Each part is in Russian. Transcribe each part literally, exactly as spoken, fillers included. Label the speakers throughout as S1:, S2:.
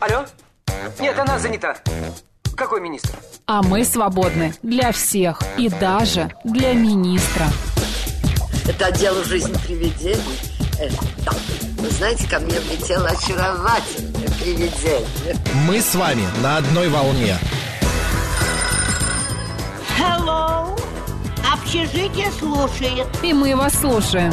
S1: Алло? Нет, она занята. Какой министр?
S2: А мы свободны для всех и даже для министра.
S3: Это отдел «Жизнь привидений». Э, да. Вы знаете, ко мне влетело очаровательное привидение.
S4: Мы с вами на одной волне.
S5: Hello. Общежитие слушает.
S2: И мы вас слушаем.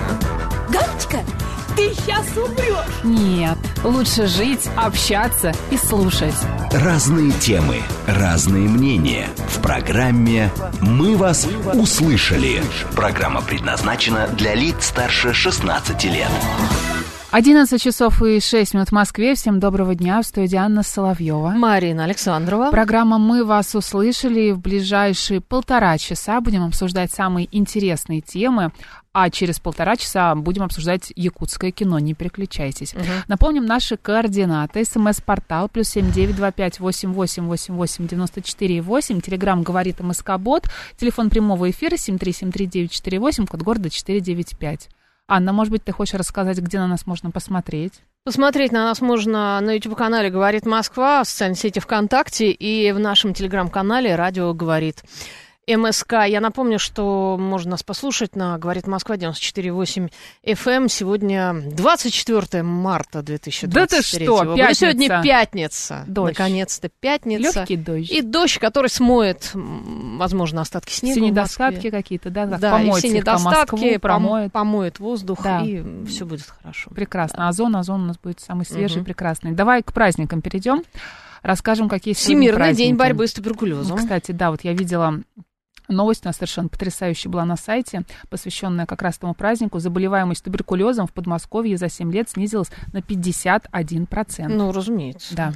S5: Галочка, ты сейчас умрешь.
S2: Нет, лучше жить, общаться и слушать.
S6: Разные темы, разные мнения. В программе «Мы вас услышали». Программа предназначена для лиц старше шестнадцати лет.
S2: одиннадцать часов и шесть минут в Москве. Всем доброго дня. В студии Анна Соловьева.
S7: Марина Александрова.
S2: Программа «Мы вас услышали». В ближайшие полтора часа будем обсуждать самые интересные темы. А через полтора часа будем обсуждать якутское кино. Не переключайтесь. Угу. Напомним наши координаты. СМС-портал плюс семь девять два пять восемь восемь восемь восемь девяносто четыре восемь. Телеграм говорит МСК-бот. Телефон прямого эфира семь три семь три девять четыре восемь. Код города четыре девять пять. Анна, может быть, ты хочешь рассказать, где на нас можно посмотреть?
S7: Посмотреть на нас можно на YouTube-канале «Говорит Москва», в социальной сети ВКонтакте и в нашем Телеграм-канале «Радио говорит МСК». Я напомню, что можно нас послушать на «Говорит Москва» девяносто четыре восемь эф эм. Сегодня двадцать четвёртое марта две тысячи двадцать третьего.
S2: Да ты что, пятница.
S7: Сегодня пятница.
S2: Дождь.
S7: Наконец-то пятница.
S2: Легкий дождь.
S7: И дождь, который смоет, возможно, остатки снега.
S2: Все недостатки какие-то, да?
S7: Да, помоет
S2: и все
S7: недостатки,
S2: Москву, промоет.
S7: помоет воздух,
S2: да.
S7: И все будет хорошо.
S2: Прекрасно.
S7: Да.
S2: Озон, озон у нас будет самый свежий,
S7: угу.
S2: прекрасный. Давай к праздникам перейдем. Расскажем, какие сегодня
S7: Всемирный
S2: праздники.
S7: день борьбы с туберкулезом.
S2: Кстати, да, вот я видела... Новость у нас совершенно потрясающая была на сайте, посвященная как раз этому празднику. Заболеваемость туберкулезом в Подмосковье за семь лет снизилась на пятьдесят один процент.
S7: Ну, разумеется.
S2: Да.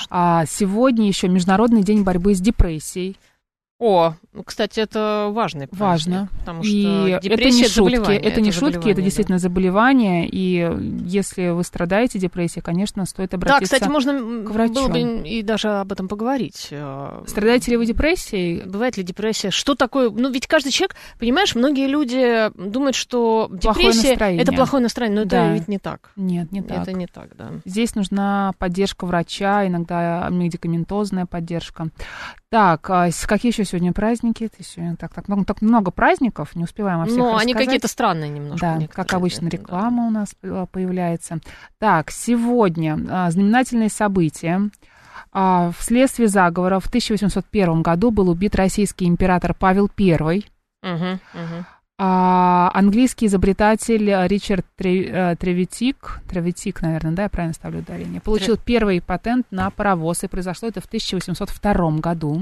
S2: А сегодня еще Международный день борьбы с депрессией.
S7: О, кстати, это важный праздник.
S2: Важно.
S7: Потому что
S2: и
S7: депрессия
S2: это не
S7: это
S2: шутки, это, это не шутки, это
S7: да.
S2: действительно заболевание. И если вы страдаете депрессией, конечно, стоит обратиться
S7: да, кстати, можно
S2: к врачу.
S7: Было бы и даже об этом поговорить.
S2: Страдаете ли вы депрессией?
S7: Бывает ли депрессия? Что такое? Ну, ведь каждый человек, понимаешь, многие люди думают, что
S2: плохое
S7: депрессия
S2: настроение.
S7: Это плохое настроение, но
S2: да.
S7: это ведь не так.
S2: Нет, не так.
S7: Это не так, да.
S2: Здесь нужна поддержка врача, иногда медикаментозная поддержка. Так, а какие еще сегодня праздники? Сегодня так, так, много, так много праздников, не успеваем о всех
S7: Но
S2: рассказать.
S7: они какие-то странные немножко.
S2: Да, как обычно, реклама да. у нас появляется. Так, сегодня а, знаменательные события. А, вследствие заговора в тысяча восемьсот первом году был убит российский император Павел Первый.
S7: Угу, угу.
S2: А, английский изобретатель Ричард Тревитик, Тревитик, наверное, да, я правильно ставлю ударение, получил Трев... первый патент на паровоз, и произошло это в тысяча восемьсот втором году.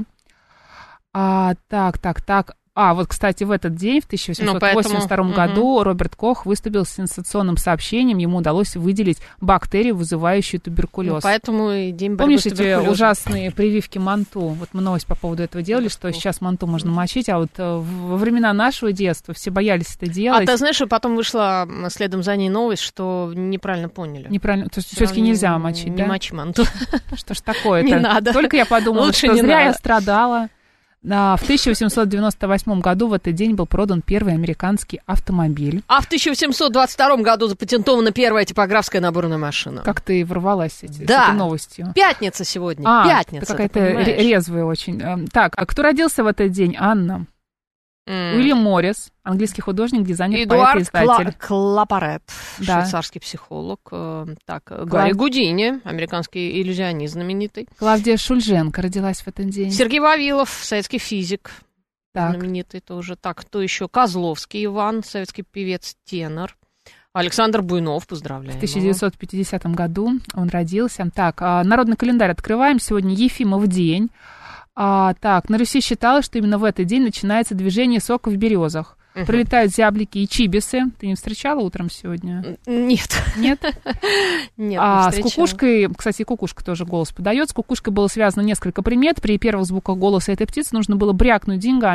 S2: А, так, так, так. А, вот, кстати, в этот день, в тысяча восемьсот восемьдесят втором ну, году, угу. Роберт Кох выступил с сенсационным сообщением. Ему удалось выделить бактерию, вызывающую туберкулез. Ну,
S7: поэтому и день борьбы
S2: Помнишь
S7: с туберкулезом?
S2: эти ужасные прививки манту? Вот мы новость по поводу этого делали, что сейчас манту можно мочить, а вот во времена нашего детства все боялись это делать.
S7: А ты знаешь, потом вышла следом за ней новость, что неправильно поняли.
S2: Неправильно, то есть все-таки нельзя мочить,
S7: не
S2: да?
S7: Не мочи манту.
S2: Что ж такое-то?
S7: Не надо.
S2: Только я подумала, что зря я страдала. В тысяча восемьсот девяносто восьмом году в этот день был продан первый американский автомобиль.
S7: А в тысяча восемьсот двадцать втором году запатентована первая типографская наборная машина.
S2: Как ты ворвалась с, эти,
S7: да.
S2: с этой новостью?
S7: Пятница сегодня.
S2: А,
S7: Пятница.
S2: Какая-то резвая очень. Так, а кто родился в этот день? Анна. Mm. Уильям Моррис, английский художник, дизайнер,
S7: Эдуард
S2: поэт и издатель.
S7: Кла- Клапарет,
S2: да.
S7: швейцарский психолог. Так, Клав... Гарри Гудини, американский иллюзионист знаменитый.
S2: Клавдия Шульженко родилась в этот день.
S7: Сергей Вавилов, советский физик,
S2: так.
S7: знаменитый тоже. Так, кто еще? Козловский Иван, советский певец, тенор. Александр Буйнов, поздравляем.
S2: В тысяча девятьсот пятидесятом году он родился. Так, народный календарь открываем. Сегодня Ефимов день. А, так, на Руси считалось, что именно в этот день начинается движение сока в березах. Uh-huh. Прилетают зяблики и чибисы. Ты не встречала утром сегодня?
S7: Нет.
S2: Нет?
S7: Нет,
S2: а, с кукушкой, кстати, кукушка тоже голос подает. С кукушкой было связано несколько примет. При первых звуках голоса этой птицы нужно было брякнуть деньгами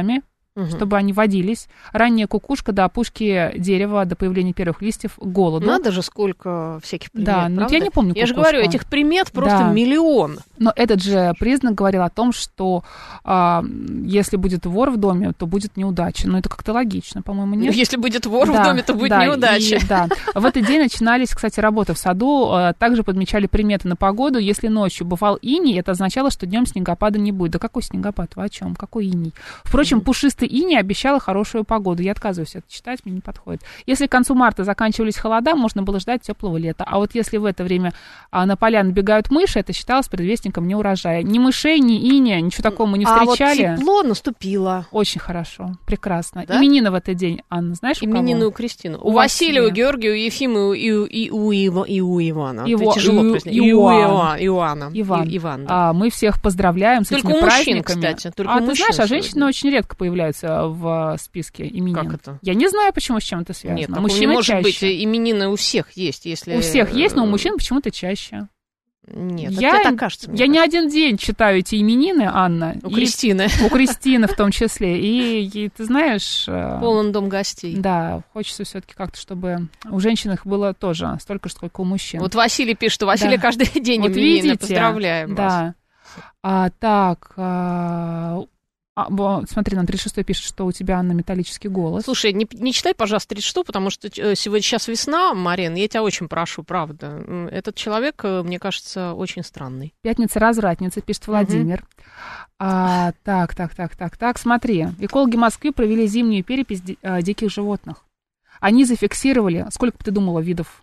S2: угу. чтобы они водились. Ранняя кукушка до опушки дерева, до появления первых листьев, к голоду.
S7: Надо же, сколько всяких примет,
S2: Да, но я не помню
S7: Я
S2: кукушку.
S7: же говорю, этих примет просто
S2: да.
S7: миллион.
S2: Но этот же признак говорил о том, что а, если будет вор в доме, то будет неудача. Но это как-то логично, по-моему, нет?
S7: Если будет вор
S2: да,
S7: в доме, то будет
S2: да,
S7: неудача.
S2: И, да. В этот день начинались, кстати, работы в саду. Также подмечали приметы на погоду. Если ночью бывал иней, это означало, что днем снегопада не будет. Да какой снегопад? Вы о чем? Какой иней? Впрочем, mm-hmm. пушистый иней обещала хорошую погоду. Я отказываюсь это читать, мне не подходит. Если к концу марта заканчивались холода, можно было ждать теплого лета. А вот если в это время на поля набегают мыши, это считалось предвестником неурожая. Ни мышей, ни иния, ничего такого мы не встречали.
S7: А вот тепло наступило.
S2: Очень хорошо, прекрасно.
S7: Да?
S2: Именины в этот день, Анна, знаешь, у кого?
S7: Именины у Кристины. У,
S2: у
S7: Василия,
S2: Василия.
S7: у Георгия, у Ефима, и, у, и, у, Ива, и у Ивана.
S2: Его,
S7: тяжело
S2: и,
S7: произносить.
S2: и,
S7: И у
S2: Иоанн.
S7: Иоанна.
S2: Иван.
S7: И, Иван, да.
S2: а, мы всех поздравляем с
S7: Только
S2: этими
S7: у мужчин,
S2: праздниками.
S7: кстати. Только
S2: а
S7: у
S2: ты
S7: мужчин
S2: знаешь, а
S7: сегодня.
S2: женщины очень редко появляются в списке именин.
S7: Как это?
S2: Я не знаю, почему с чем это связано.
S7: Нет, такого
S2: Мужчины
S7: не может
S2: чаще.
S7: быть. Именины у всех есть. Если...
S2: У всех есть, но у мужчин почему-то чаще.
S7: Нет,
S2: я,
S7: это так кажется.
S2: Я не один день читаю эти именины, Анна.
S7: У
S2: и,
S7: Кристины.
S2: У Кристины в том числе. И, и ты знаешь...
S7: Полон дом гостей.
S2: Да, хочется все-таки как-то, чтобы у женщин их было тоже столько же, сколько у мужчин.
S7: Вот Василий пишет, что Василий
S2: да.
S7: каждый день
S2: вот
S7: именины.
S2: видите?
S7: Поздравляем
S2: да.
S7: вас.
S2: А, так... А... А, смотри, нам тридцать шестой пишет, что у тебя, Анна, металлический голос.
S7: Слушай, не, не читай, пожалуйста, тридцать шестой, потому что сегодня сейчас весна, Марин, я тебя очень прошу, правда. Этот человек, мне кажется, очень странный.
S2: Пятница-развратница, пишет Владимир. Uh-huh. А, так, так, так, так, так, смотри. Экологи Москвы провели зимнюю перепись ди- а, диких животных. Они зафиксировали, сколько бы ты думала, видов?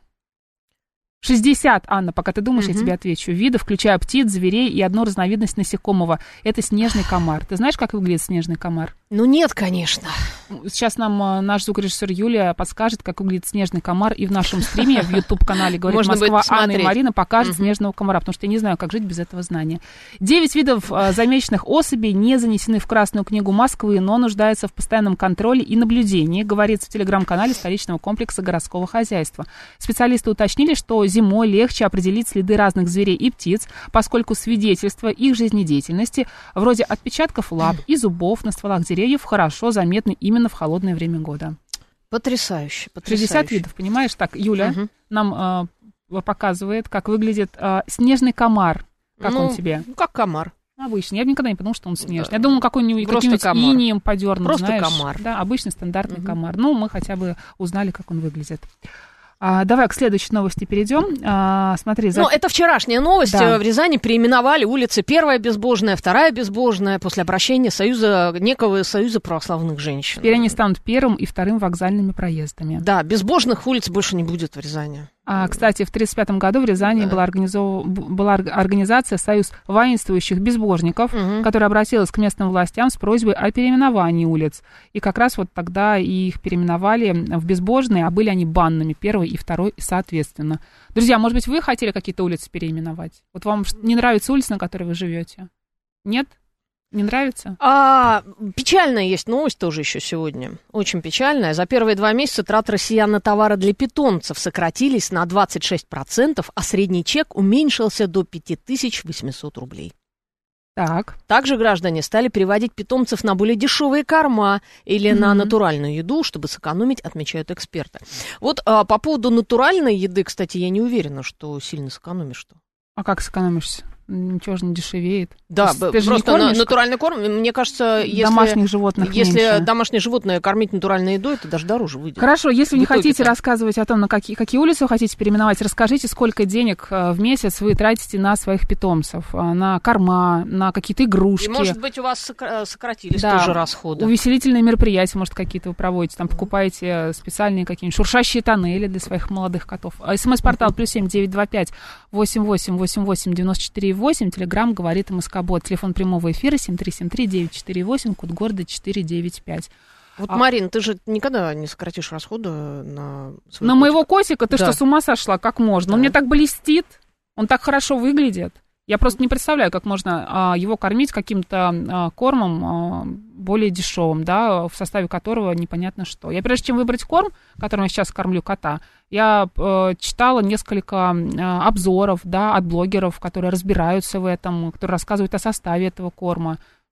S2: шестьдесят, Анна, пока ты думаешь, uh-huh. я тебе отвечу. Видов, включая птиц, зверей и одну разновидность насекомого. Это снежный комар. Ты знаешь, как выглядит снежный комар?
S7: Ну нет, конечно.
S2: Сейчас нам а, наш звукорежиссер Юлия подскажет, как выглядит снежный комар. И в нашем стриме, в YouTube-канале «Говорит
S7: Можно
S2: Москва», Анна и Марина покажет
S7: uh-huh.
S2: снежного комара, потому что я не знаю, как жить без этого знания. Девять видов а, замеченных особей не занесены в Красную книгу Москвы, но нуждаются в постоянном контроле и наблюдении, говорится в телеграм-канале столичного комплекса городского хозяйства. Специалисты уточнили, что зимой легче определить следы разных зверей и птиц, поскольку свидетельства их жизнедеятельности, вроде отпечатков лап и зубов на стволах деревьев, хорошо заметны именно в холодное время года.
S7: Потрясающе, потрясающе.
S2: шестьдесят видов, понимаешь? Так, Юля угу. нам э, показывает, как выглядит э, снежный комар. Как
S7: ну,
S2: он тебе?
S7: Ну, как комар.
S2: Обычный. Я бы никогда не подумала, что он снежный. Да. Я думала, какой-нибудь, каким-нибудь инием подернут,
S7: Просто
S2: знаешь.
S7: комар.
S2: Да, обычный стандартный угу. комар. Ну, мы хотя бы узнали, как он выглядит. А, давай к следующей новости перейдем. А, смотри, за...
S7: Ну, это вчерашняя новость.
S2: Да.
S7: В Рязани переименовали улицы. Первая безбожная, вторая безбожная после обращения союза, некого союза православных женщин.
S2: Теперь они станут первым и вторым вокзальными проездами.
S7: Да, безбожных улиц больше не будет в Рязани.
S2: А, кстати, в тридцать пятом году в Рязани да. была, организов... была организация «Союз воинствующих безбожников», угу. которая обратилась к местным властям с просьбой о переименовании улиц. И как раз вот тогда их переименовали в безбожные, а были они банными, первый и второй, соответственно. Друзья, может быть, вы хотели какие-то улицы переименовать? Вот вам не нравится улица, на которой вы живете? Нет? Не нравится?
S7: А, печальная есть новость тоже еще сегодня. Очень печальная. За первые два месяца траты россиян на товары для питомцев сократились на двадцать шесть процентов, а средний чек уменьшился до пять тысяч восемьсот рублей.
S2: Так.
S7: Также граждане стали переводить питомцев на более дешевые корма или mm-hmm. на натуральную еду, чтобы сэкономить, отмечают эксперты. Вот а, по поводу натуральной еды, кстати, я не уверена, что сильно сэкономишь-то.
S2: А как сэкономишься? Ничего же не дешевеет.
S7: Да,
S2: ты
S7: ты просто
S2: на,
S7: натуральный корм, мне кажется, если,
S2: домашних животных
S7: если
S2: меньше.
S7: домашнее животное кормить натуральной едой, это даже дороже выйдет.
S2: Хорошо, если вы не хотите
S7: там.
S2: рассказывать о том, на какие, какие улицы вы хотите переименовать, расскажите, сколько денег в месяц вы тратите на своих питомцев, на корма, на какие-то игрушки.
S7: И, может быть, у вас сократились
S2: да,
S7: тоже расходы.
S2: Увеселительные мероприятия, может, какие-то вы проводите, там покупаете специальные какие-нибудь шуршащие тоннели для своих молодых котов. СМС-портал плюс семь девять два пять восемь восемь восемь восемь девяносто четыре восемь, телеграмм говорит МСК-бот. Телефон прямого эфира семь три семь три девять четыре восемь, код города четыре девять пять.
S7: Вот,
S2: а...
S7: Марин, ты же никогда не сократишь расходы на
S2: своего На котика. Моего котика? Ты да. что, с ума сошла? Как можно? Да. Он мне так блестит, он так хорошо выглядит. Я просто не представляю, как можно а, его кормить каким-то а, кормом а, более дешевым, да, в составе которого непонятно что. Я прежде чем выбрать корм, которым я сейчас кормлю кота, я а, читала несколько а, обзоров, да, от блогеров, которые разбираются в этом, которые рассказывают о составе этого корма.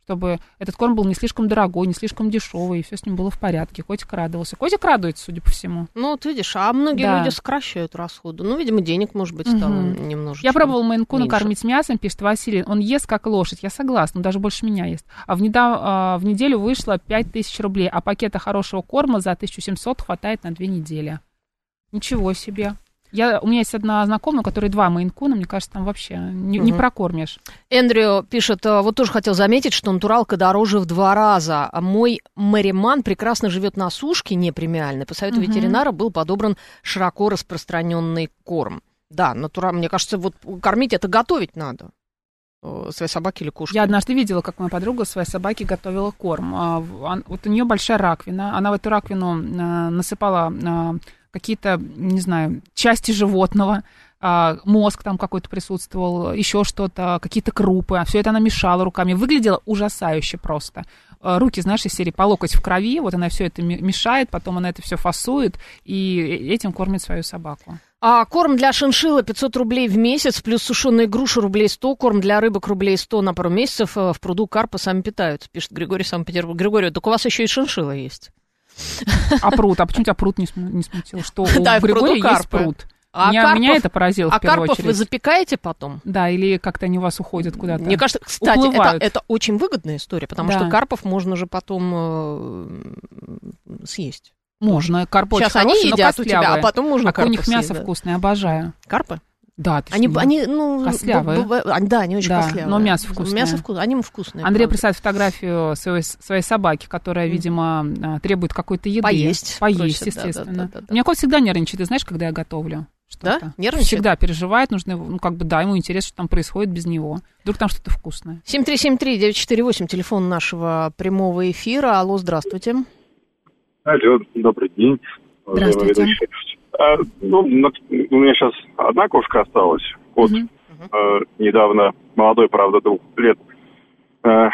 S2: чтобы этот корм был не слишком дорогой, не слишком дешевый, и все с ним было в порядке. Котик радовался. Котик радуется, судя по всему.
S7: Ну, вот видишь, а многие
S2: Да.
S7: люди сокращают расходы. Ну, видимо, денег, может быть, стало
S2: Мгм.
S7: немножечко
S2: Я пробовала Мейн-куна
S7: меньше.
S2: кормить мясом, пишет Василий. Он ест как лошадь. Я согласна, он даже больше меня ест. А в, недав... а, в неделю вышло пять тысяч рублей, а пакета хорошего корма за тысячу семьсот хватает на две недели. Ничего себе. Я, у меня есть одна знакомая, у которой два Мейн-куна, мне кажется, там вообще не, не
S7: Мгм.
S2: прокормишь.
S7: Эндрю пишет, э, вот тоже хотел заметить, что натуралка дороже в два раза. А мой мариман прекрасно живет на сушке, не премиальной. По совету
S2: Мгм.
S7: ветеринара был подобран широко распространенный корм. Да, натура, мне кажется, вот кормить это готовить надо. Э, Своей собаке или кошке.
S2: Я однажды видела, как моя подруга своей собаке готовила корм. А, в- ан- Вот у нее большая раковина. Она в эту раковину а, насыпала а, какие-то, не знаю, части животного, а, мозг там какой-то присутствовал, еще что-то, какие-то крупы. Все это она мешала руками. Выглядело ужасающе просто. А, Руки, знаешь, из серии по локоть в крови. Вот она все это ми- мешает, потом она это все фасует и этим кормит свою собаку.
S7: А корм для шиншиллы пятьсот рублей в месяц, плюс сушеные груши рублей сто, корм для рыбок рублей сто на пару месяцев. э, В пруду карпа сами питаются, пишет Григорий Санкт-Петербург. Григорий, так у вас еще и шиншилла есть.
S2: А пруд? А почему тебя пруд не см- не смутил? Что у
S7: Да, в пруду
S2: Григория есть
S7: карпы.
S2: пруд.
S7: А
S2: меня,
S7: карпов-
S2: меня это поразило
S7: А
S2: в первую
S7: карпов вы
S2: очередь.
S7: запекаете потом?
S2: Да, или как-то они у вас уходят куда-то.
S7: Мне кажется, кстати, это,
S2: Уплывают.
S7: это очень выгодная история, потому
S2: Да.
S7: что карпов можно же потом э, съесть.
S2: Можно. Карпы
S7: Сейчас
S2: очень
S7: они
S2: хорошие, но
S7: едят у тебя,
S2: костлявые.
S7: а потом можно
S2: А у
S7: карпов
S2: них мясо
S7: съесть, да.
S2: вкусное, обожаю.
S7: Карпы?
S2: Да, ты
S7: Они,
S2: что,
S7: они, ну,
S2: костлявые.
S7: б- б- а, да, они очень
S2: Да,
S7: костлявые.
S2: но мясо вкусное.
S7: Мясо вкусное, они вкусные.
S2: Андрей
S7: правда.
S2: присылает фотографию своей, своей собаки, которая, видимо, а, требует какой-то еды.
S7: Поесть
S2: Поесть,
S7: просит,
S2: естественно.
S7: да-да-да-да-да.
S2: У меня кот всегда нервничает, ты знаешь, когда я готовлю что-то.
S7: Да? Нервничает?
S2: Всегда переживает, нужно, его- ну, как бы, да, ему интересно, что там происходит без него. Вдруг там что-то вкусное.
S7: семь три семь три девять четыре восемь, телефон нашего прямого эфира. Алло, здравствуйте.
S8: Алло, добрый день.
S2: Здравствуйте.
S8: Ведущий. А, ну, на- у меня сейчас одна кошка осталась. Кот
S2: Мгм.
S8: э, недавно, молодой, правда, двух лет, э,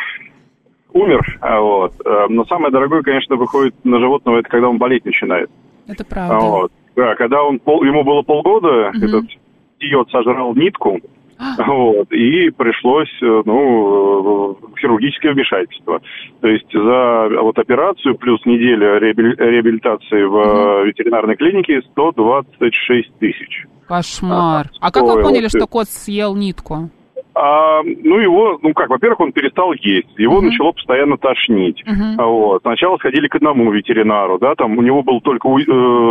S8: умер. А вот. Э, но самое дорогое, конечно, выходит на животного, это когда он болеть начинает.
S2: Это
S8: А
S2: правда.
S8: вот. Да, когда он пол, ему было полгода,
S2: Мгм.
S8: этот идиот сожрал нитку, вот, и пришлось, э, ну, э, хирургическое вмешательство. То есть за вот операцию плюс неделя реабили- реабилитации в э, ветеринарной клинике сто двадцать шесть тысяч.
S2: Кошмар.
S8: А,
S2: А как вы
S8: стоило,
S2: поняли,
S8: ты-
S2: что кот съел нитку?
S8: А, ну, его, ну как, во-первых, он перестал есть, его
S2: Мгм.
S8: начало постоянно тошнить.
S2: Мгм.
S8: А Вот. Сначала сходили к одному ветеринару, да, там у него был только у-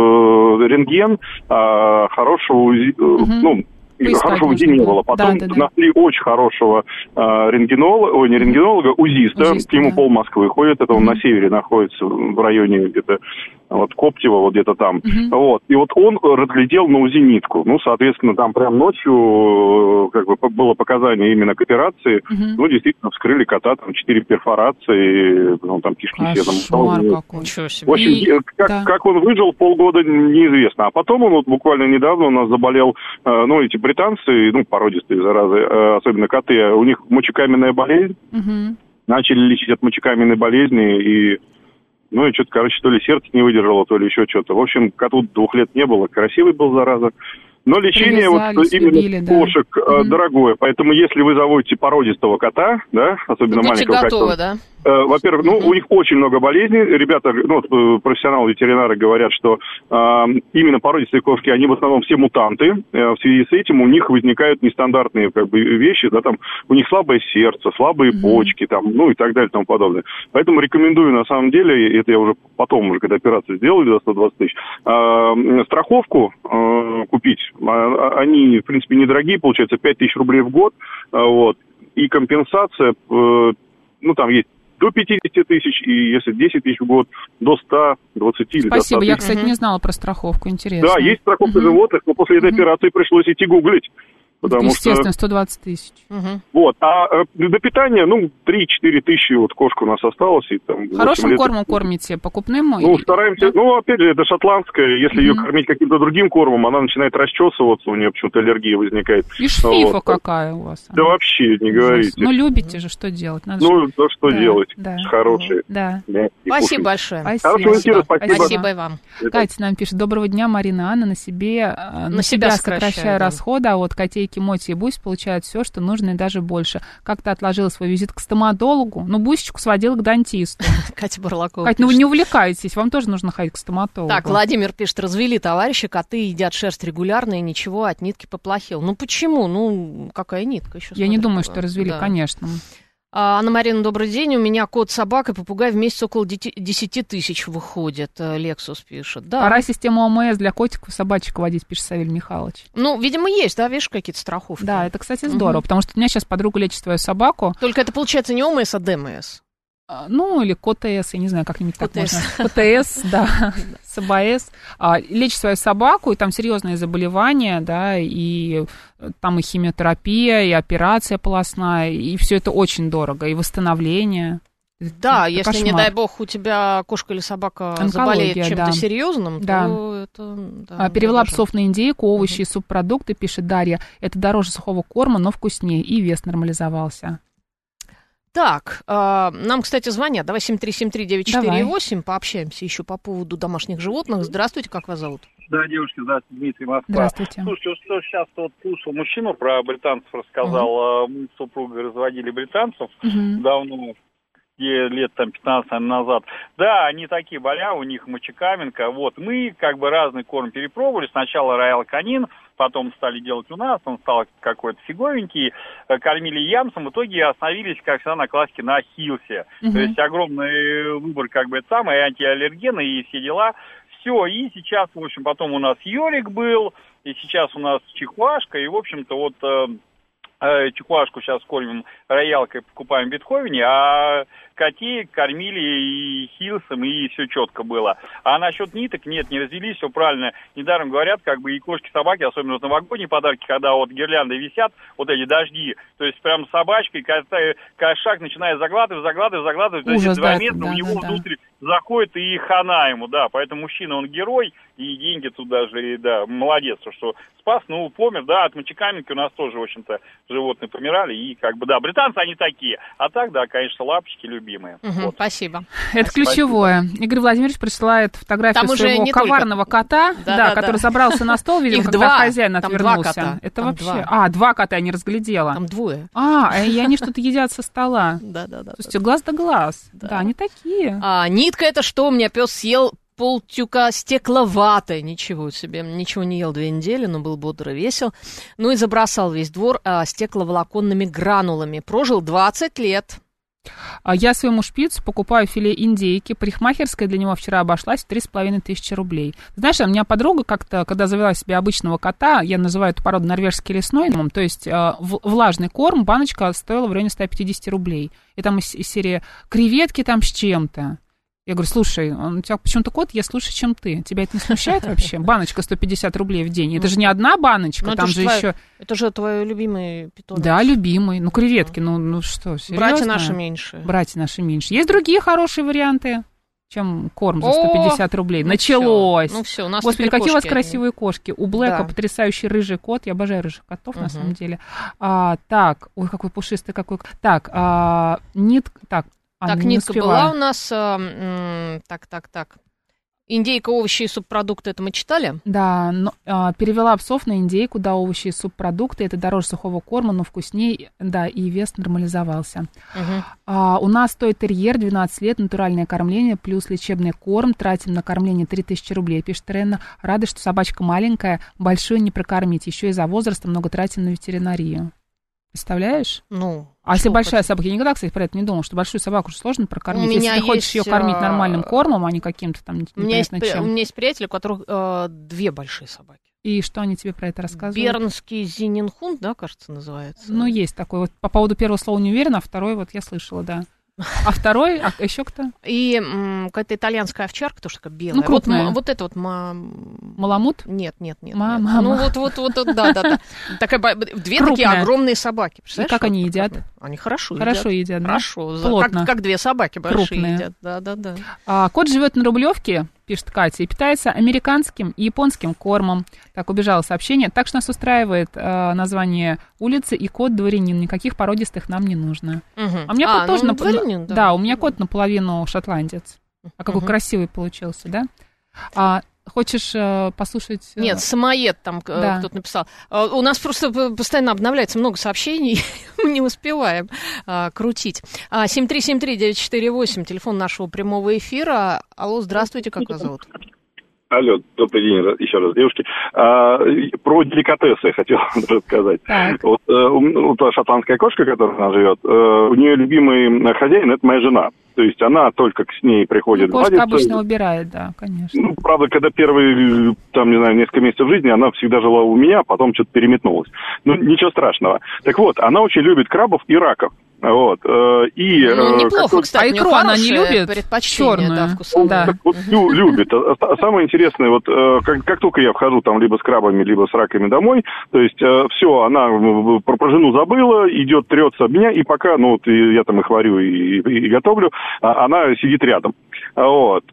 S8: э, рентген, а хорошего УЗИ, э,
S2: Мгм.
S8: ну,
S2: Поискать
S8: хорошего УЗИ
S2: нужно
S8: не
S2: было.
S8: было. Потом
S2: Да, да, да.
S8: нашли очень хорошего э, рентгенолога, ой, не рентгенолога, узиста,
S2: Узиста,
S8: к нему
S2: да.
S8: пол Москвы ходит, это он
S2: Мгм.
S8: на севере находится, в районе где-то вот Коптево, вот где-то там.
S2: Мгм.
S8: Вот. И вот он разглядел на УЗИ нитку. Ну, соответственно, там прям ночью э, как бы было показание именно к операции.
S2: Мгм.
S8: Ну, действительно, вскрыли кота, там четыре перфорации, ну, там кишки все.
S2: Кошмар
S8: Там,
S2: какой.
S7: Ничего
S8: в
S7: себе.
S8: общем,
S2: И-
S8: э, как,
S2: да.
S8: как он выжил, полгода неизвестно. А потом он вот буквально недавно у нас заболел, э, ну, эти британцы, ну, породистые заразы, э, особенно коты, у них мочекаменная болезнь.
S2: Мгм.
S8: Начали лечить от мочекаменной болезни, и, ну, и что-то, короче, то ли сердце не выдержало, то ли еще что-то. В общем, коту двух лет не было, красивый был, зараза. Но лечение вот
S2: Привязались,
S8: именно
S2: любили, да.
S8: кошек э,
S2: Мгм.
S8: дорогое. Поэтому если вы заводите породистого кота, да, особенно
S7: Будьте
S8: маленького
S7: готовы,
S8: кота,
S7: да?
S8: Э, Во-первых, ну, у них очень много болезней. Ребята, ну, вот, э, профессионалы-ветеринары говорят, что э, именно породистые кошки, они в основном все мутанты. Э, в связи с этим у них возникают нестандартные как бы вещи, да, там, у них слабое сердце, слабые
S2: Мгм.
S8: почки, там, ну, и так далее, и тому подобное. Поэтому рекомендую, на самом деле, это я уже потом, уже когда операцию сделали за сто двадцать тысяч, э, страховку э, купить. А- Они, в принципе, недорогие, получается, пять тысяч рублей в год, э, вот, и компенсация, э, ну, там есть до пятьдесят тысяч, и если десять тысяч в год, до ста двадцати или до ста
S2: Спасибо. Я,
S8: тысяч.
S2: кстати,
S7: Мгм.
S2: не знала про страховку. Интересно.
S8: Да, есть страховка
S2: Мгм.
S8: животных, но после этой
S2: Мгм.
S8: операции пришлось идти гуглить. Потому что,
S2: Естественно, сто двадцать тысяч.
S7: Мгм.
S8: вот, а э, до питания, ну, три-четыре тысячи, вот кошка у нас осталась, и там восемь
S2: Хорошим
S8: лет.
S2: кормом кормите? Покупным?
S8: Ну,
S2: или-
S8: стараемся, ну, опять же, это шотландская, если ее
S2: Мгм.
S8: кормить каким-то другим кормом, она начинает расчесываться, у нее почему-то аллергия возникает.
S2: Ишь, фифа
S8: Вот.
S2: какая у вас.
S8: Да вообще, не говорите.
S2: Ну, любите же, что делать? Надо
S8: Ну,
S2: же-
S8: да что
S2: Да,
S8: делать?
S2: да.
S8: Хорошие.
S2: Да.
S8: мягкие,
S7: Спасибо
S8: пушистые.
S7: большое.
S2: Спасибо.
S8: Хорошего эфира, спасибо.
S7: Спасибо и вам.
S2: Катя нам пишет: доброго дня, Марина Анна, на себе, э, на,
S7: На
S2: себя,
S7: себя сокращаю,
S2: сокращаю
S7: да.
S2: расходы, а вот котейки Кики, Моти и Бусь получают все, что нужно и даже больше. Как-то отложила свой визит к стоматологу, но Бусечку сводила к дантисту.
S7: Катя Барлакова.
S2: Катя, ну вы не увлекайтесь, вам тоже нужно ходить к стоматологу.
S7: Так, Владимир пишет, развели товарищи, коты едят шерсть регулярно и ничего, от нитки поплохело. Ну почему? Ну, какая нитка еще?
S2: Я не думаю, что развели, конечно.
S7: Анна-Марина, добрый день. У меня кот, собака и попугай в месяц около десять тысяч выходит, Лексус пишет. Да.
S2: Пора систему ОМС для котиков и собачек вводить, пишет Савелий Михайлович.
S7: Ну, видимо, есть, да, видишь, какие-то страховки.
S2: Да, это, кстати, здорово, угу. потому что у меня сейчас подруга лечит свою собаку.
S7: Только это, получается, не ОМС, а ДМС.
S2: Ну, или КТС, я не знаю, как-нибудь так можно. КТС, да, СБС. Лечит свою собаку, и там серьезные заболевания, да, и там и химиотерапия, и операция полостная, и все это очень дорого, и восстановление.
S7: Да,
S2: это
S7: если,
S2: кошмар.
S7: Не дай бог, у тебя кошка или собака онкология, заболеет чем-то да. серьезным,
S2: да.
S7: то это... Да,
S2: Перевела
S7: даже...
S2: псов на индейку, овощи uh-huh. и субпродукты, пишет Дарья. Это дороже сухого корма, но вкуснее, и вес нормализовался.
S7: Так, э, нам, кстати, звонят. Давай семь три семь три девять четыре восемь, пообщаемся еще по поводу домашних животных. Здравствуйте, как вас зовут?
S9: Да, девушки, здравствуйте, Дмитрий, Москва.
S2: Здравствуйте.
S9: Слушайте, что сейчас вот слушал мужчину про британцев рассказал. Uh-huh. Мы с супругой разводили британцев uh-huh. давно, лет там пятнадцать назад. Да, они такие боля, у них мочекаменка. Вот, мы как бы разный корм перепробовали. Сначала роял канин, потом стали делать у нас, он стал какой-то фиговенький, кормили ямсом, в итоге остановились, как всегда, на классике на Хилсе. Uh-huh. То есть огромный выбор, как бы, это самое, и антиаллергены, и все дела. Все, и сейчас, в общем, потом у нас Йорик был, и сейчас у нас чихуашка, и, в общем-то, вот э, чихуашку сейчас кормим роялкой, покупаем в Бетховене, а котей кормили и Хилсом, и все четко было. А насчет ниток, нет, не развелись, все правильно. Недаром говорят, как бы и кошки, собаки, особенно вот новогодние подарки, когда вот гирлянды висят, вот эти дожди, то есть прям собачкой, кошак начинает заглатывать, заглатывать, заглатывать, то есть два метра, да, у него да, внутрь да. заходит и хана ему, да, поэтому мужчина, он герой, и деньги тут даже, и, да, молодец, что спас, ну, помер, да, от мочекаменки у нас тоже, в общем-то, животные помирали, и как бы, да, британцы они такие, а так, да, конечно, лапочки любимые.
S7: Угу, вот. Спасибо.
S2: Это
S7: спасибо.
S2: Ключевое. Игорь Владимирович присылает фотографию там своего коварного только... кота, да, да, да, который да. забрался на стол, видимо, когда два. хозяин
S7: там
S2: отвернулся.
S7: Два кота.
S2: Это
S7: там
S2: вообще...
S7: Два.
S2: А, два кота, я не разглядела.
S7: Там двое.
S2: А, и они что-то едят со стола.
S7: Да, да, да.
S2: То есть глаз да глаз. Да, они такие.
S7: А, нитка это что? У меня пес съел полтюка стекловатой. Ничего себе. Ничего не ел две недели, но был бодр и весел. Ну и забросал весь двор а, стекловолоконными гранулами. Прожил двадцать лет.
S2: Я своему шпицу покупаю филе индейки. Парикмахерская для него вчера обошлась в три с половиной тысячи рублей. Знаешь, у меня подруга как-то, когда завела себе обычного кота, я называю эту породу норвежский лесной, то есть влажный корм, баночка стоила в районе сто пятьдесят рублей. И там из, из серии креветки там с чем-то. Я говорю, слушай, у тебя почему-то кот ест лучше, чем ты. Тебя это не смущает вообще? Баночка сто пятьдесят рублей в день. Это же не одна баночка,
S7: ну,
S2: там же твой, еще...
S7: Это же твой любимый питомец.
S2: Да, любимый. Ну, креветки, ну, ну что, серьезно?
S7: Братья наши меньше.
S2: Братья наши меньше. Есть другие хорошие варианты, чем корм за сто пятьдесят рублей.
S7: Ну
S2: Началось.
S7: Всё. Ну все, у нас
S2: Господи, какие
S7: кошки,
S2: у вас красивые кошки. У Блэка
S7: да.
S2: потрясающий рыжий кот. Я обожаю рыжих котов,
S7: угу.
S2: на самом деле. А, так, ой, какой пушистый, какой... Так, а, нит... Так, А,
S7: так, нитка была у нас. Э, э, так, так, так. Индейка, овощи и субпродукты, это мы читали?
S2: Да, но, э, перевела псов на индейку, да, овощи и субпродукты. Это дороже сухого корма, но вкуснее, да, и вес нормализовался.
S7: Угу.
S2: А, у нас стоит терьер, двенадцать лет, натуральное кормление, плюс лечебный корм. Тратим на кормление три тысячи рублей, пишет Ренна. Рада, что собачка маленькая, большую не прокормить. Еще из-за возраста много тратим на ветеринарию. Представляешь?
S7: Ну,
S2: а если большая собака? Я никогда, кстати, про это не думала, что большую собаку уже сложно прокормить. Если ты
S7: есть...
S2: хочешь ее кормить нормальным кормом, а не каким-то там
S7: у меня есть,
S2: чем.
S7: У меня есть приятели, у которых э, две большие собаки.
S2: И что они тебе про это рассказывают?
S7: Бернский зиненхунд, да, кажется, называется.
S2: Ну, есть такой. Вот по поводу первого слова не уверена, а второй вот я слышала, да. А второй, а еще кто?
S7: И м, какая-то итальянская овчарка, тоже такая белая.
S2: Ну, крупная.
S7: Вот, вот это вот... Ма...
S2: Маламут?
S7: Нет, нет, нет.
S2: Ма-
S7: нет.
S2: мама.
S7: Ну, вот, вот, вот, да, да, да. Такая, две
S2: крупная.
S7: Такие огромные собаки.
S2: И как они едят?
S7: Они хорошо,
S2: хорошо
S7: едят.
S2: едят, да?
S7: Хорошо,
S2: плотно.
S7: Как, как две собаки большие
S2: крупные.
S7: едят. Да, да, да.
S2: А, кот живет на Рублевке, пишет Катя, и питается американским и японским кормом. Так, убежало сообщение. Так что нас устраивает э, название улицы и кот дворянин. Никаких породистых нам не нужно.
S7: Угу.
S2: А у меня
S7: а,
S2: кот тоже
S7: ну,
S2: нап...
S7: дворянин, да.
S2: Да, у меня кот наполовину шотландец. А какой
S7: угу.
S2: красивый получился, да? А, Хочешь э, послушать? Э...
S7: Нет, самоед там да. кто-то написал. Э, у нас просто постоянно обновляется много сообщений, мы не успеваем э, крутить. семь три семь три девять четыре восемь, телефон нашего прямого эфира. Алло, здравствуйте, как вас зовут?
S8: Алло, добрый день еще раз, девушки. А, про деликатесы я хотел рассказать. Вот, вот шотландская кошка, которая она живет, у нее любимый хозяин – это моя жена. То есть она только с ней приходит.
S2: Ну, кошка гладится. Обычно убирает, да, конечно.
S8: Ну, правда, когда первые, там, не знаю, несколько месяцев жизни, она всегда жила у меня, потом что-то переметнулась. Ну, ничего страшного. Так вот, она очень любит крабов и раков. Вот. И,
S7: ну, неплохо, как... кстати,
S2: а икру она не любит?
S7: Предпочтение, да, вкусно.
S2: Да.
S8: Вот, лю, любит. А самое интересное, вот как, как только я вхожу там либо с крабами, либо с раками домой, то есть все, она про, про жену забыла, идет, трется об меня, и пока, ну, вот я там их варю и, и, и готовлю, она сидит рядом. Вот.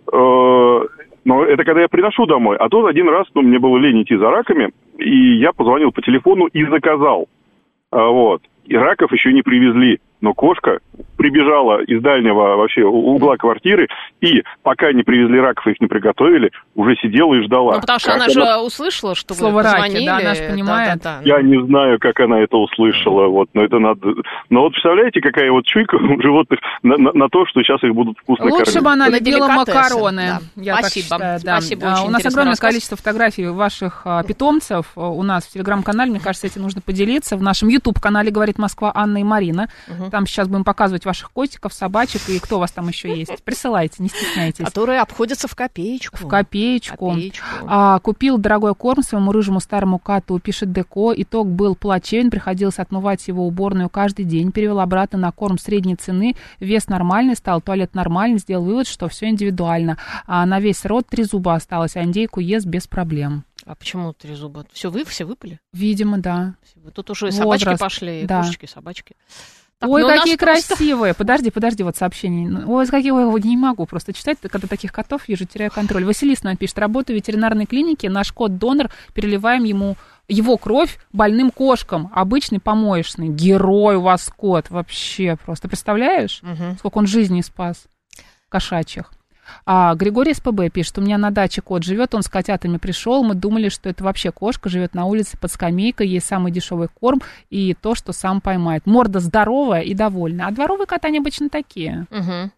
S8: Но это когда я приношу домой. А тут один раз, ну, мне было лень идти за раками, и я позвонил по телефону и заказал. Вот. И раков еще не привезли. Но кошка прибежала из дальнего вообще угла квартиры, и пока не привезли раков, их не приготовили, уже сидела и ждала.
S7: Ну, потому что она, она же услышала, что
S2: слово
S7: вы
S2: раки,
S7: позвонили.
S2: да, она же понимает.
S7: Да, да, да.
S8: Я не знаю, как она это услышала, вот, но это надо... Но вот представляете, какая вот чуйка у животных на, на, на то, что сейчас их будут вкусно
S2: Лучше
S8: кормить.
S2: Лучше бы она любила макароны.
S7: Да.
S2: Я
S7: Спасибо.
S2: Так считаю, да.
S7: Спасибо,
S2: а, у нас огромное
S7: рассказ.
S2: количество фотографий ваших а, питомцев у нас в телеграм-канале. Мне кажется, этим нужно поделиться. В нашем ютуб-канале «Говорит Москва» Анна и Марина. Угу. Там сейчас будем показывать ваших котиков, собачек и кто у вас там еще есть. Присылайте, не стесняйтесь.
S7: Которые обходятся в копеечку.
S2: В копеечку.
S7: копеечку.
S2: А, купил дорогой корм своему рыжему старому коту, пишет Деко. Итог был плачевен, приходилось отмывать его уборную каждый день. Перевел обратно на корм средней цены. Вес нормальный стал, туалет нормальный. Сделал вывод, что все индивидуально. А на весь рот три зуба осталось, а индейку ест без проблем.
S7: А почему три зуба? Все, вы, все выпали?
S2: Видимо, да.
S7: Тут уже и собачки
S2: Возраст.
S7: Пошли, и
S2: да.
S7: кошечки, и собачки. Так,
S2: ой, какие красивые.
S7: Просто...
S2: Подожди, подожди, вот сообщение. Ой, какие, ой, не могу просто читать, когда таких котов вижу, теряю контроль. Василиса нам пишет, работаю в ветеринарной клинике, наш кот-донор, переливаем ему его кровь больным кошкам, обычный помоечный. Герой у вас кот, вообще просто. Представляешь, угу. сколько он жизней спас кошачьих. А Григорий СПБ пишет, у меня на даче кот живет, он с котятами пришел, мы думали, что это вообще кошка, живет на улице под скамейкой, есть самый дешевый корм и то, что сам поймает. Морда здоровая и довольна, а дворовые коты, они обычно такие.
S7: Угу.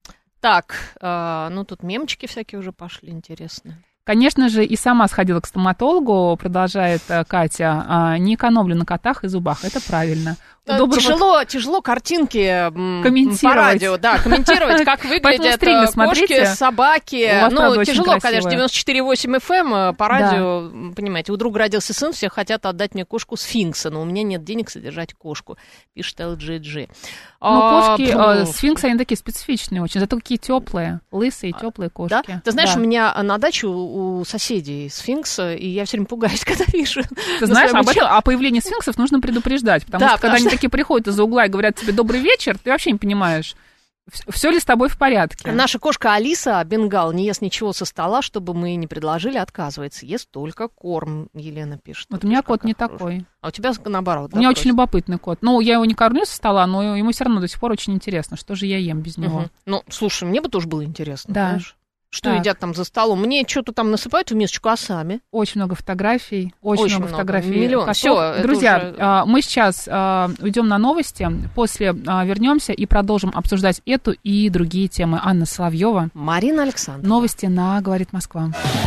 S7: Так, э, ну тут мемчики всякие уже пошли, интересные.
S2: Конечно же, и сама сходила к стоматологу, продолжает Катя, а, не экономлю на котах и зубах, это правильно.
S7: Доброго... Тяжело, тяжело картинки по радио, да, комментировать, как выглядят кошки, собаки. Ну, тяжело, конечно, девяносто четыре восемь эф эм по радио, да. Понимаете, у друга родился сын, все хотят отдать мне кошку сфинкса, но у меня нет денег содержать кошку, пишет эл джи джи.
S2: Ну, а, кошки, а, сфинксы, они такие специфичные очень, зато какие теплые, лысые, теплые кошки.
S7: Да? Ты знаешь,
S2: да.
S7: у меня на даче у соседей сфинкс, и я все время пугаюсь, когда вижу.
S2: Ты знаешь, об этом, о появлении сфинксов нужно предупреждать, потому да, что когда они такие приходят из-за угла и говорят тебе «добрый вечер», ты вообще не понимаешь, все ли с тобой в порядке.
S7: Наша кошка Алиса, бенгал, не ест ничего со стола, чтобы мы не предложили, отказывается. Ест только корм, Елена пишет.
S2: Вот у меня кот не
S7: хороший.
S2: Такой.
S7: А у тебя наоборот,
S2: У да, меня просит? Очень любопытный кот. Ну, я его не кормлю со стола, но ему все равно до сих пор очень интересно, что же я ем без него.
S7: Угу. Ну, слушай, мне бы тоже было интересно,
S2: да.
S7: знаешь? Что
S2: так.
S7: едят там за столом? Мне что-то там насыпают в мисочку, а сами?
S2: Очень много фотографий. Очень, очень много, много фотографий.
S7: Миллион. Всё,
S2: друзья,
S7: уже...
S2: мы сейчас уйдем на новости, после вернемся и продолжим обсуждать эту и другие темы. Анна Соловьева.
S7: Марина Александрова.
S2: Новости на «Говорит Москва».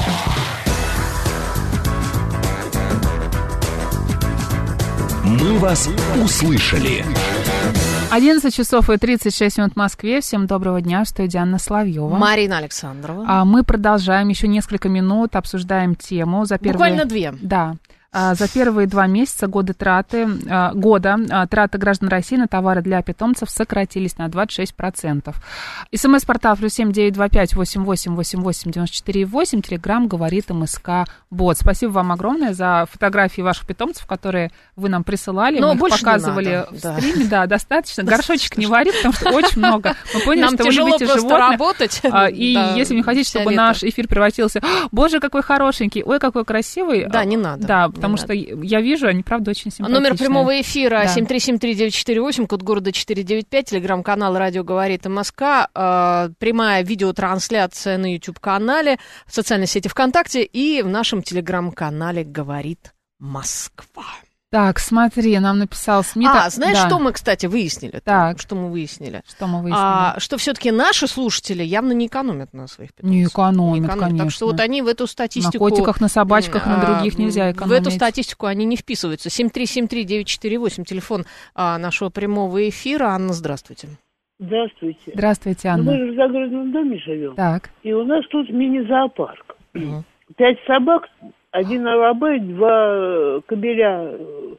S6: Мы вас услышали.
S2: одиннадцать часов и тридцать шесть минут в Москве. Всем доброго дня. В студии Анна Соловьева.
S7: Марина Александрова.
S2: А мы продолжаем еще несколько минут, обсуждаем тему. За первые...
S7: Буквально две.
S2: Да. За первые два месяца года траты, года траты граждан России на товары для питомцев сократились на двадцать шесть процентов. СМС-портал плюс семь девять два пять восемь восемь восемь восемь девяносто четыре восемь. Телеграм говорит МСК Бот. Спасибо вам огромное за фотографии ваших питомцев, которые вы нам присылали.
S7: Но
S2: мы их показывали в
S7: да.
S2: стриме. Да, достаточно. Горшочек не вари, потому что очень много. Мы поняли,
S7: нам
S2: что вы любите животных.
S7: Работать.
S2: И да, если вы не хотите, чтобы
S7: лето.
S2: наш эфир превратился, боже, какой хорошенький, ой, какой красивый.
S7: Да, не надо.
S2: Да,
S7: потому
S2: потому что я вижу, они, правда, очень симпатичные.
S7: Номер прямого эфира
S2: да.
S7: семь три семь три девять четыре восемь, код города четыреста девяносто пять, телеграм-канал «Радио говорит МСК», э, прямая видеотрансляция на YouTube-канале, в социальной сети ВКонтакте и в нашем телеграм-канале «Говорит Москва».
S2: Так, смотри, нам написал СМИ.
S7: А, знаешь, да. что мы, кстати, выяснили?
S2: Так.
S7: Что мы выяснили?
S2: Что мы выяснили?
S7: А, что все-таки наши слушатели явно не экономят на своих питомцах.
S2: Не экономят, не экономят, конечно.
S7: Так что вот они в эту статистику...
S2: На котиках, на собачках, а, на других нельзя экономить.
S7: В эту статистику они не вписываются. семь три семь три девять четыре восемь, телефон а, нашего прямого эфира. Анна, здравствуйте.
S10: Здравствуйте.
S2: Здравствуйте, Анна.
S10: Мы же в загородном доме живем.
S2: Так.
S10: И у нас тут мини-зоопарк.
S7: Угу.
S10: Пять собак, один алабай, два кобеля...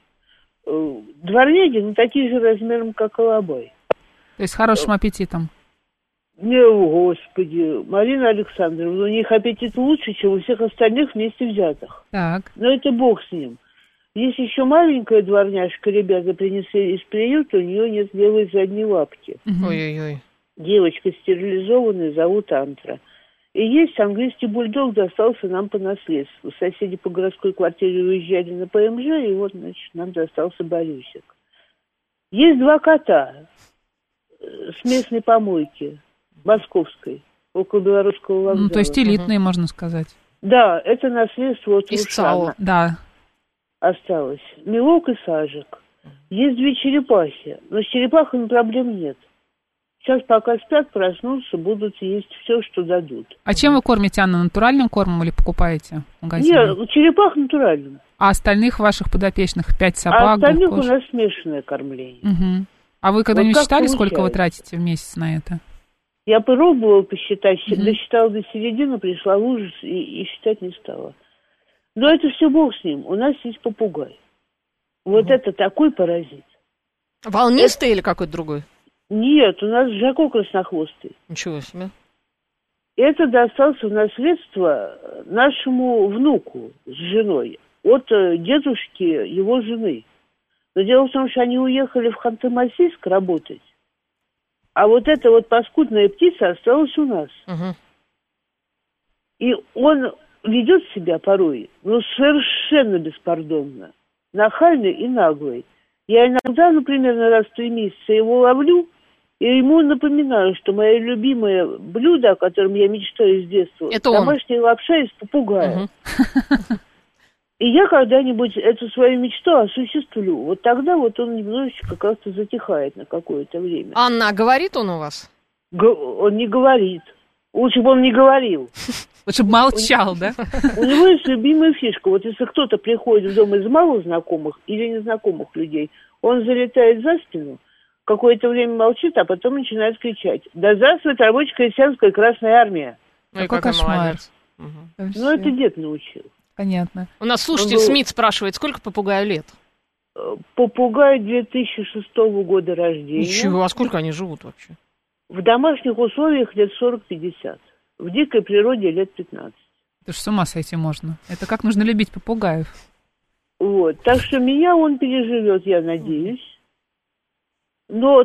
S10: Дворняги, ну, такие же размером, как алабай.
S2: То есть с хорошим аппетитом?
S10: Не, господи, Марина Александровна, у них аппетит лучше, чем у всех остальных вместе взятых.
S2: Так.
S10: Но это бог с ним. Есть еще маленькая дворняжка, ребята принесли из приюта, у нее нет левой задней лапки.
S7: Ой-ой-ой.
S10: Девочка стерилизованная, зовут Антра. И есть английский бульдог, достался нам по наследству. Соседи по городской квартире уезжали на ПМЖ, и вот, значит, нам достался Борюсик. Есть два кота с местной помойки, московской, около Белорусского вокзала.
S2: Ну, то есть элитные, угу. можно сказать.
S10: Да, это наследство от
S7: из
S10: Рушана.
S2: Да.
S10: Осталось. Милок и Сажик. Есть две черепахи, но с черепахами проблем нет. Сейчас пока спят, проснутся, будут есть все, что дадут.
S2: А чем вы кормите, Анна, натуральным кормом или покупаете в магазине?
S10: Нет, черепах натуральным.
S2: А остальных ваших подопечных пять собак?
S10: А остальных
S2: двух,
S10: у нас смешанное кормление.
S2: Угу. А вы когда-нибудь
S10: вот
S2: считали,
S10: получается?
S2: Сколько вы тратите в месяц на это?
S10: Я пробовала посчитать,
S2: угу.
S10: досчитала до середины, пришла в ужас и, и считать не стала. Но это все бог с ним. У нас есть попугай. Вот угу. это такой паразит.
S7: Волнистый это... или какой-то другой?
S10: Нет, у нас Жако краснохвостый.
S7: Ничего себе.
S10: Это досталось в наследство нашему внуку с женой от дедушки его жены. Но дело в том, что они уехали в Ханты-Мансийск работать, а вот эта вот паскудная птица осталась у нас.
S7: Угу.
S10: И он ведет себя порой, ну, совершенно беспардонно, нахальный и наглый. Я иногда, например, на раз в три месяца его ловлю, и ему напоминаю, что мое любимое блюдо, о котором я мечтаю с детства,
S7: это
S10: домашняя лапша из попугая.
S7: Угу.
S10: И я когда-нибудь эту свою мечту осуществлю. Вот тогда вот он немножечко как-то затихает на какое-то время.
S7: Анна, говорит он у вас?
S10: Г- он не говорит. Лучше бы он не говорил.
S2: Лучше бы молчал, да?
S10: У него есть любимая фишка. Вот если кто-то приходит в дом из малознакомых или незнакомых людей, он залетает за спину, какое-то время молчит, а потом начинает кричать: «Да здравствует рабочая крестьянская Красная Армия!»
S7: Ой,
S2: какой кошмар.
S7: Угу.
S10: Ну, это дед научил.
S2: Понятно.
S7: У нас слушатель был... Смит спрашивает, сколько попугаю лет?
S10: Попугай две тысячи шестого года рождения.
S7: Ничего, а сколько они живут вообще?
S10: В домашних условиях лет сорок-пятьдесят. В дикой природе лет пятнадцать.
S2: Это ж с ума сойти можно. Это как нужно любить попугаев.
S10: Вот. Так что меня он переживет, я надеюсь. Но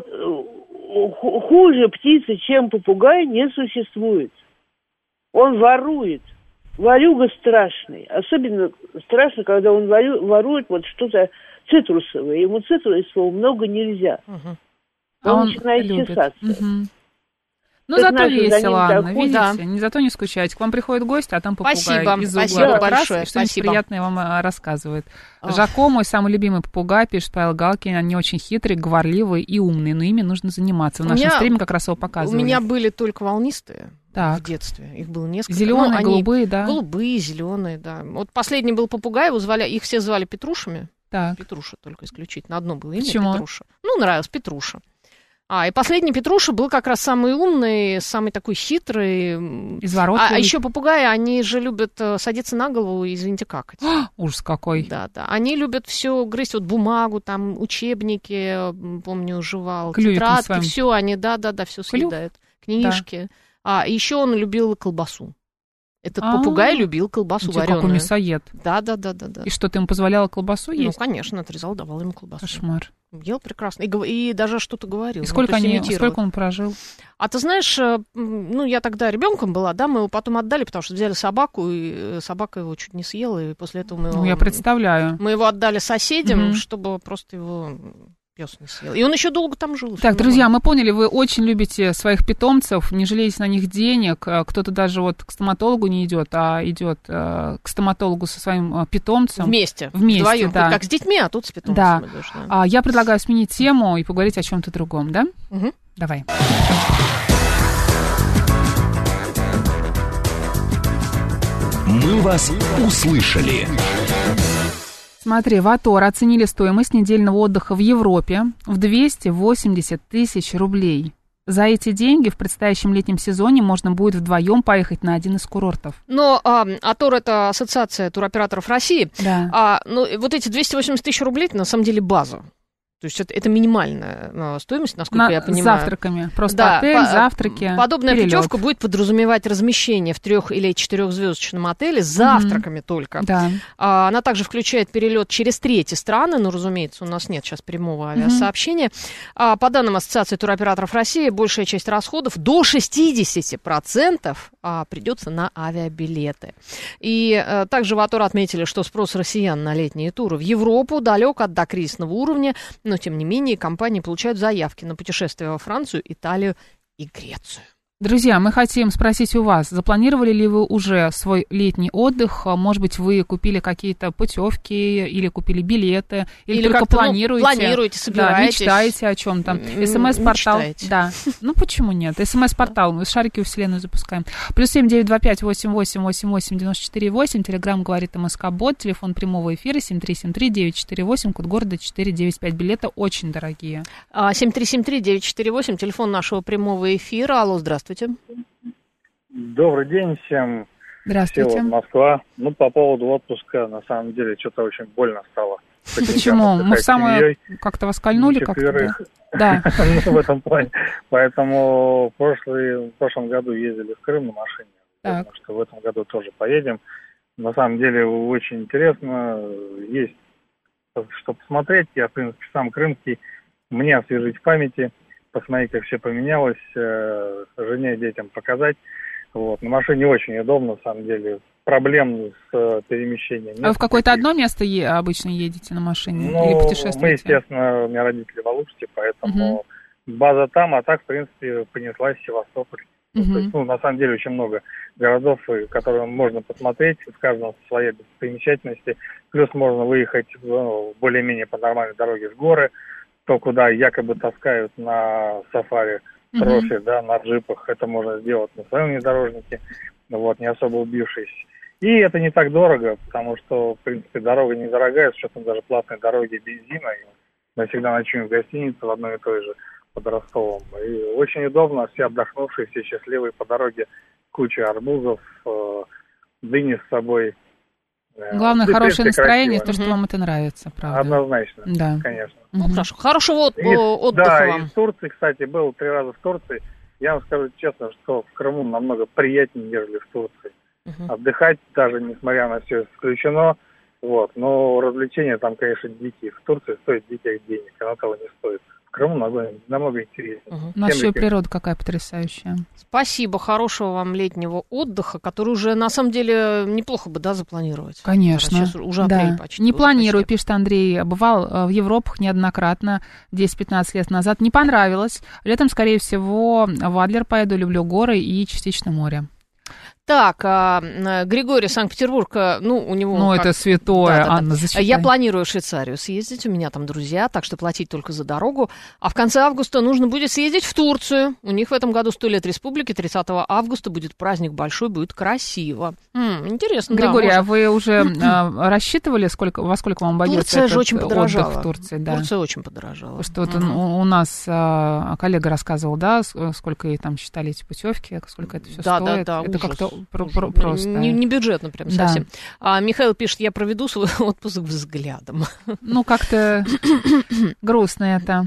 S10: хуже птицы, чем попугай, не существует. Он ворует. Ворюга страшный. Особенно страшно, когда он ворю, ворует вот что-то цитрусовое. Ему цитрусового много нельзя.
S7: Угу.
S2: А
S10: он,
S2: он
S10: начинает
S2: любит.
S10: чесаться.
S2: Угу. Ну,
S10: Так
S2: зато весело, Анна,
S10: такой,
S2: видите?
S7: да.
S2: Не зато не скучаете. К вам приходит гость, а там попугай
S7: Спасибо,
S2: из угла.
S7: спасибо
S2: Раз,
S7: большое,
S2: и что-нибудь
S7: спасибо.
S2: приятное вам а, рассказывает.
S7: Ох.
S2: Жако, мой самый любимый попугай, пишет Павел Галкин. Они очень хитрые, говорливые и умные, но ими нужно заниматься. В нашем
S7: меня,
S2: стриме как раз его показывали.
S7: У меня были только волнистые
S2: так.
S7: в детстве. Их было несколько.
S2: Зеленые,
S7: ну, они
S2: голубые, да?
S7: Голубые, зеленые, да. Вот последний был попугай, его звали, их все звали Петрушами.
S2: Так.
S7: Петруша только исключительно. Одно было имя
S2: Почему?
S7: Петруша. Ну, нравилось Петруша. А, и последний Петруша был как раз самый умный, самый такой хитрый.
S2: Изворотливый.
S7: А, а еще попугаи, они же любят садиться на голову и, извините, какать.
S2: Ужас какой.
S7: Да, да. Они любят все грызть, вот бумагу, там, учебники, помню, жевал,
S2: Клювиком
S7: тетрадки,
S2: своим.
S7: все, они, да, да, да, все съедают. Книжки. Да. А еще он любил колбасу. Этот А-а-а. попугай любил колбасу вареную.
S2: Какой мясоед.
S7: Да, да, да, да, да.
S2: И что, ты ему позволяла колбасу есть?
S7: Ну, конечно, отрезал, давал ему колбасу.
S2: Кошмар.
S7: Ел прекрасно. И, гов- и даже что-то говорил.
S2: И сколько,
S7: ну,
S2: они, сколько он прожил?
S7: А ты знаешь, ну, я тогда ребенком была, да, мы его потом отдали, потому что взяли собаку, и собака его чуть не съела, и после этого мы его...
S2: Ну, я представляю.
S7: Мы его отдали соседям,
S2: Угу.
S7: чтобы просто его... Пес не съел. И он еще долго там жил.
S2: Так, друзья, мы поняли, вы очень любите своих питомцев, не жалеете на них денег. Кто-то даже вот к стоматологу не идет, а идет э, к стоматологу со своим питомцем.
S7: Вместе.
S2: Вместе,
S7: вдвоем.
S2: да.
S7: Как с детьми, а тут с питомцем.
S2: Да.
S7: Идешь, да.
S2: А, я предлагаю сменить тему и поговорить о чем-то другом, да?
S7: Угу.
S2: Давай.
S6: Мы вас услышали.
S2: Смотри, в Атор оценили стоимость недельного отдыха в Европе в двести восемьдесят тысяч рублей. За эти деньги в предстоящем летнем сезоне можно будет вдвоем поехать на один из курортов.
S7: Но а, Атор — это ассоциация туроператоров России.
S2: Да.
S7: А, ну, вот эти двести восемьдесят тысяч рублей — это на самом деле база. То есть это, это минимальная ну, стоимость, насколько
S2: на,
S7: я понимаю.
S2: С завтраками. Просто
S7: да,
S2: отель,
S7: по,
S2: завтраки,
S7: подобная
S2: перелет.
S7: путевка будет подразумевать размещение в трех- или четырехзвездочном отеле с завтраками mm-hmm. только.
S2: Да.
S7: А, она также включает перелет через третьи страны, но, разумеется, у нас нет сейчас прямого авиасообщения. Mm-hmm. А, по данным Ассоциации туроператоров России, большая часть расходов, до шестьдесят процентов, а, придется на авиабилеты. И а, также в Атор отметили, что спрос россиян на летние туры в Европу далек от докризисного уровня, но, тем не менее, компании получают заявки на путешествия во Францию, Италию и Грецию.
S2: Друзья, мы хотим спросить у вас, запланировали ли вы уже свой летний отдых? Может быть, вы купили какие-то путевки или купили билеты, или, или только планируете?
S7: Ну, планируете, собираетесь.
S2: Да, мечтаете о чем-то. СМС-портал.
S7: Мечтаете.
S2: Да. Ну, почему нет? СМС-портал. Мы шарики у Вселенной запускаем. Плюс семь девять два пять восемь восемь восемь восемь девяносто четыре восемь. Телеграм говорит МСК-бот. Телефон прямого эфира семь три семь три девять четыре восемь. Код города четыре девять пять. Билеты очень дорогие.
S7: семь три семь три девять четыре восемь. Телефон нашего прямого эфира. Алло, здравствуйте.
S11: Добрый день всем.
S2: Здравствуйте.
S11: Всего Москва. Ну, по поводу отпуска, на самом деле, что-то очень больно стало.
S2: Почему? Мы в самое как-то вас кольнули как-то? Да.
S11: Ну, в этом плане. Поэтому в, прошлый, в прошлом году ездили в Крым на машине. Потому что в этом году тоже поедем. На самом деле, очень интересно. Есть что посмотреть. Я, в принципе, сам крымский. Мне освежить в памяти. Посмотреть, как все поменялось, э, жене, детям показать. Вот. На машине очень удобно, на самом деле. Проблем с э, перемещением.
S2: А вы в какое-то одно место е- обычно едете на машине?
S11: Ну,
S2: или путешествуете?
S11: Мы, естественно, у меня родители в Алуште, поэтому угу. база там, а так, в принципе, понеслась в Севастополь. Угу. То есть, ну, на самом деле, очень много городов, которые можно посмотреть, в каждом своей достопримечательности. Плюс можно выехать ну, более-менее по нормальной дороге в горы, то, куда якобы таскают на сафари трофи, uh-huh. да, на джипах, это можно сделать на своем внедорожнике, вот, не особо убившись. И это не так дорого, потому что, в принципе, дорога недорогая, с учетом даже платной дороги бензина. И мы всегда ночуем в гостинице в одной и той же под Ростовом. И очень удобно, все отдохнувшие, все счастливые по дороге, куча арбузов, э, дыни с собой.
S2: Главное, и хорошее настроение, красиво. То, что mm-hmm. вам это нравится, правда.
S11: Однозначно,
S2: да.
S11: конечно.
S7: Ну, mm-hmm. хорошо. Хорошего от-
S11: и,
S7: отдыха
S11: да,
S7: вам.
S11: Да, и в Турции, кстати, был три раза в Турции. Я вам скажу честно, что в Крыму намного приятнее, нежели в Турции. Mm-hmm. Отдыхать, даже несмотря на все исключено, вот, но развлечения там, конечно, дикие. В Турции стоит диких денег, оно того не стоит. В Крыму намного, намного интереснее.
S2: Угу. Наша природа какая потрясающая.
S7: Спасибо, хорошего вам летнего отдыха, который уже, на самом деле, неплохо бы, да, запланировать.
S2: Конечно.
S7: Сейчас уже
S2: да.
S7: апрель почти.
S2: Не планирую, пишет Андрей. Бывал в Европах неоднократно, десять-пятнадцать лет назад. Не понравилось. Летом, скорее всего, в Адлер поеду, люблю горы и частично море.
S7: Так, а, Григорий, Санкт-Петербург, ну, у него...
S2: Ну, как... это святое, да, да,
S7: да.
S2: Анна, зачитай.
S7: Я планирую в Швейцарию съездить, у меня там друзья, так что платить только за дорогу. А в конце августа нужно будет съездить в Турцию. У них в этом году сто лет республики, тридцатого августа будет праздник большой, будет красиво. М-м, интересно,
S2: Григорий,
S7: да,
S2: а вы уже рассчитывали, сколько, во сколько вам обойдется
S7: Турция же очень подорожала.
S2: Отдых в Турции? Да.
S7: Турция очень подорожала.
S2: Что вот угу. у нас коллега рассказывал, да, сколько ей там считали эти путевки, сколько это все
S7: да,
S2: стоит.
S7: Да, да,
S2: это
S7: ужас.
S2: как-то про- про- просто...
S7: Не, не бюджетно прям
S2: да.
S7: совсем. А Михаил пишет, я проведу свой отпуск взглядом.
S2: Ну, как-то грустно это.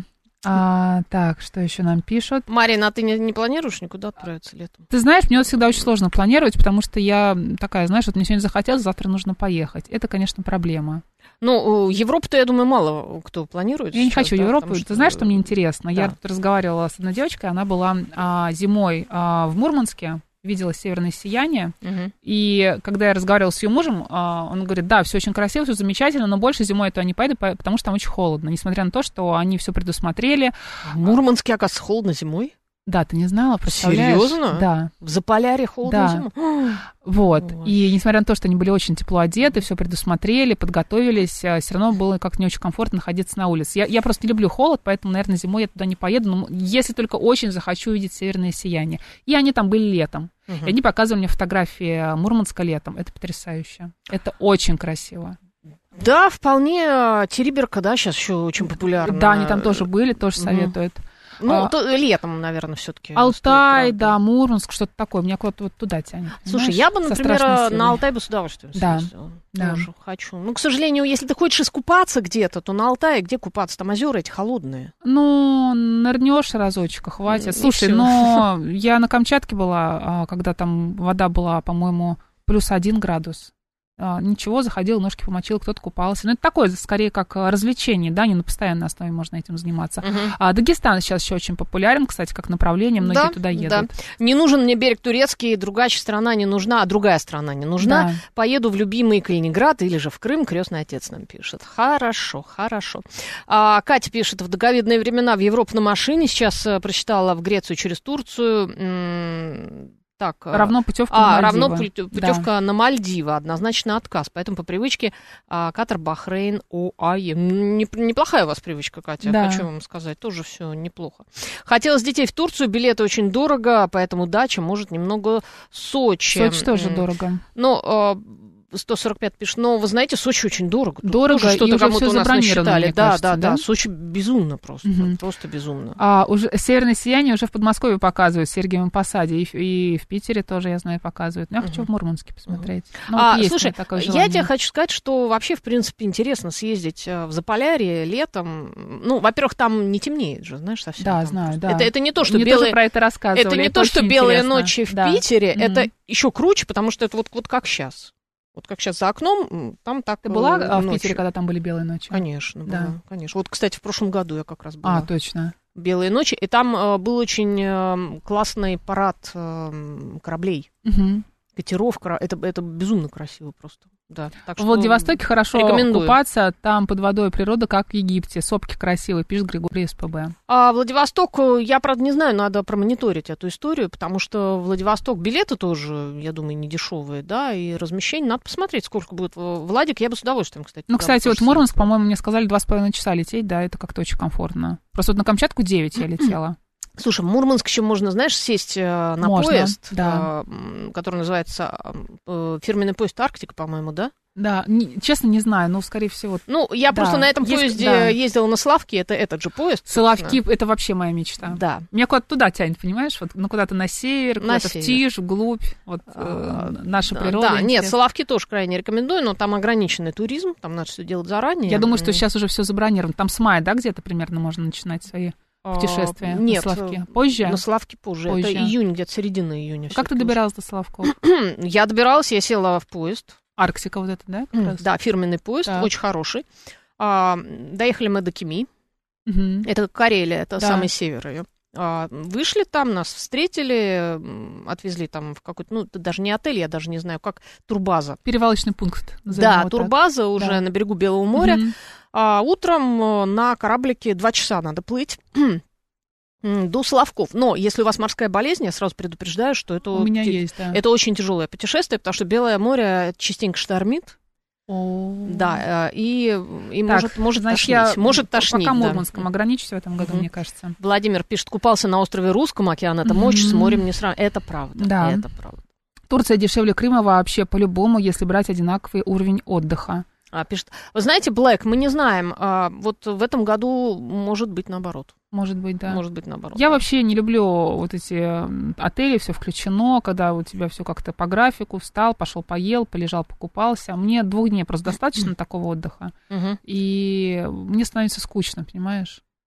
S2: А, так, что еще нам пишут?
S7: Марина, а ты не, не планируешь никуда отправиться летом?
S2: Ты знаешь, мне вот всегда очень сложно планировать, потому что я такая, знаешь, вот мне сегодня захотелось, завтра нужно поехать. Это, конечно, проблема.
S7: Ну, Европу-то, я думаю, мало кто планирует.
S2: Я сейчас, не хочу
S7: да,
S2: Европу. Ты
S7: что...
S2: знаешь, что мне интересно?
S7: Да.
S2: Я тут разговаривала с одной девочкой, она была а, зимой а, в Мурманске, видела северное сияние, угу. и когда я разговаривала с ее мужем, а, он говорит, да, все очень красиво, все замечательно, но больше зимой это не пойду, потому что там очень холодно, несмотря на то, что они все предусмотрели.
S7: В Мурманске, оказывается, холодно зимой?
S2: Да, ты не знала, представляешь?
S7: Серьезно?
S2: Да.
S7: В Заполярье холодно
S2: да.
S7: зимой?
S2: Вот. Ой. И несмотря на то, что они были очень тепло одеты, все предусмотрели, подготовились, все равно было как-то не очень комфортно находиться на улице. Я, я просто не люблю холод, поэтому, наверное, зимой я туда не поеду, но если только очень захочу увидеть северное сияние. И они там были летом. Угу. И они показывали мне фотографии Мурманска летом. Это потрясающе. Это очень красиво.
S7: Да, вполне. Териберка, да, сейчас еще очень популярна.
S2: Да, они там тоже были, тоже угу. советуют.
S7: Ну,
S2: а,
S7: то, летом, наверное, все-таки.
S2: Алтай, стоит, да, Мурманск, что-то такое. Меня куда-то вот туда тянет.
S7: Слушай, я бы, например, на Алтай бы с удовольствием
S2: да,
S7: съездила.
S2: да.
S7: Тоже хочу. Ну, к сожалению, если ты хочешь искупаться где-то, то на Алтае где купаться? Там озера эти холодные.
S2: Ну, нырнешь разочек, хватит. И Слушай, всё. Но я на Камчатке была, когда там вода была, по-моему, плюс один градус. Ничего, заходил, ножки помочил, кто-то купался. Ну, это такое, скорее, как развлечение, да, не на постоянной основе можно этим заниматься. Uh-huh. А Дагестан сейчас еще очень популярен, кстати, как направление, многие
S7: да,
S2: туда едут.
S7: Да. Не нужен мне берег турецкий, другая страна не нужна, а другая страна не нужна. Да. Поеду в любимый Калининград или же в Крым, крестный отец нам пишет. Хорошо, хорошо. А, Катя пишет, в доковидные времена в Европу на машине, сейчас прочитала в Грецию через Турцию. М- Так,
S2: равно путевка
S7: а,
S2: на Мальдивы.
S7: Равно путевка да. на Мальдивы, однозначно отказ. Поэтому по привычке а, Катар, Бахрейн, ОАЕ. Неплохая у вас привычка, Катя, да. хочу вам сказать. Тоже все неплохо. Хотелось детей в Турцию, билеты очень дорого, поэтому дача, может, немного Сочи.
S2: Сочи тоже дорого.
S7: Ну, сто сорок пять пишет, но вы знаете, Сочи очень дорого.
S2: Дорого,
S7: тоже что-то
S2: и уже
S7: кому-то
S2: все
S7: у нас насчитали. Да,
S2: кажется,
S7: да,
S2: да,
S7: да. Сочи безумно просто. Угу. Просто безумно.
S2: А уже северное сияние уже в Подмосковье показывают в Сергиевом Посаде. И, и в Питере тоже, я знаю, показывают. Но я угу. хочу в Мурманске посмотреть.
S7: Угу. А, вот слушай, я тебе хочу сказать, что вообще, в принципе, интересно съездить в Заполярье летом. Ну, во-первых, там не темнеет же, знаешь, совсем.
S2: Да,
S7: там
S2: знаю,
S7: просто.
S2: да.
S7: Это, это не то, что
S2: Мне
S7: белые...
S2: тоже про это рассказывали.
S7: Это не
S2: это
S7: то, что белые
S2: интересно.
S7: ночи в
S2: да.
S7: Питере,
S2: угу.
S7: это еще круче, потому что это вот, вот как сейчас. Вот как сейчас за окном, там так...
S2: Ты была
S7: ночью.
S2: в Питере, когда там были белые ночи?
S7: Конечно,
S2: да.
S7: была, конечно. Вот, кстати, в прошлом году я как раз была.
S2: А, точно.
S7: Белые ночи. И там э, был очень э, классный парад э, кораблей.
S2: Угу.
S7: Катеров. Это, это безумно красиво просто. Да, так
S2: в Владивостоке хорошо
S7: рекомендую.
S2: Купаться, там под водой природа, как в Египте. Сопки красивые, пишет Григорий СПБ.
S7: А Владивосток, я, правда, не знаю, надо промониторить эту историю, потому что Владивосток, билеты тоже, я думаю, не дешевые, да, и размещение, надо посмотреть, сколько будет. Владик, я бы с удовольствием, кстати.
S2: Ну, кстати, вот Мурманск, по-моему, мне сказали два с половиной часа лететь, да, это как-то очень комфортно. Просто вот на Камчатку девять я летела.
S7: Слушай, в Мурманск еще можно, знаешь, сесть на
S2: можно,
S7: поезд,
S2: да.
S7: который называется фирменный поезд «Арктика», по-моему, да?
S2: Да, не, честно, не знаю, но, скорее всего...
S7: Ну, я да. просто на этом
S2: Есть,
S7: поезде
S2: да.
S7: ездила на Славки, это этот же поезд.
S2: Соловки, это вообще моя мечта.
S7: Да.
S2: Меня куда-то туда тянет, понимаешь? Вот, ну, куда-то на север,
S7: на
S2: куда-то
S7: север.
S2: в Тишь, вглубь, вот а, э, наша
S7: да,
S2: природа.
S7: Да,
S2: интерес.
S7: нет, Соловки тоже крайне рекомендую, но там ограниченный туризм, там надо все делать заранее.
S2: Я думаю, что сейчас уже все забронировано. Там с мая, да, где-то примерно можно начинать свои... Путешествие
S7: Нет,
S2: на Славки. Позже?
S7: На Славки позже.
S2: позже.
S7: Это июнь, где-то середина июня.
S2: Как ты добиралась до Славков?
S7: Я добиралась, я села в поезд.
S2: Арктика вот это, да?
S7: Mm, да, фирменный поезд, так. очень хороший. А, доехали мы до Кеми.
S2: Угу.
S7: Это Карелия, это
S2: да.
S7: самый север ее. А, вышли там, нас встретили, отвезли там в какой-то, ну, это даже не отель, я даже не знаю, как турбаза.
S2: Перевалочный пункт.
S7: Да, турбаза так. уже да. на берегу Белого моря.
S2: Угу.
S7: А, утром на кораблике два часа надо плыть до Соловков. Но если у вас морская болезнь, я сразу предупреждаю, что это,
S2: у меня т... есть, да.
S7: это очень тяжелое путешествие, потому что Белое море частенько штормит.
S2: О.
S7: Да, и, и
S2: так,
S7: может, может
S2: значит,
S7: тошнить.
S2: Я
S7: может тошнить,
S2: пока
S7: да.
S2: Мурманском ограничусь в этом году, mm-hmm. мне кажется.
S7: Владимир пишет, купался на острове Русском, океан это mm-hmm. мощь, с морем не сравнивать. Это правда,
S2: да.
S7: это правда.
S2: Турция дешевле Крыма вообще по-любому, если брать одинаковый уровень отдыха.
S7: А, пишет, вы знаете, Блэк, мы не знаем, а, вот в этом году может быть наоборот.
S2: Может быть, да.
S7: Может быть, наоборот.
S2: Я
S7: да.
S2: вообще не люблю вот эти отели, все включено, когда у тебя все как-то по графику, встал, пошел, поел, полежал, покупался. Мне двух дней просто достаточно такого отдыха. И мне становится скучно, понимаешь?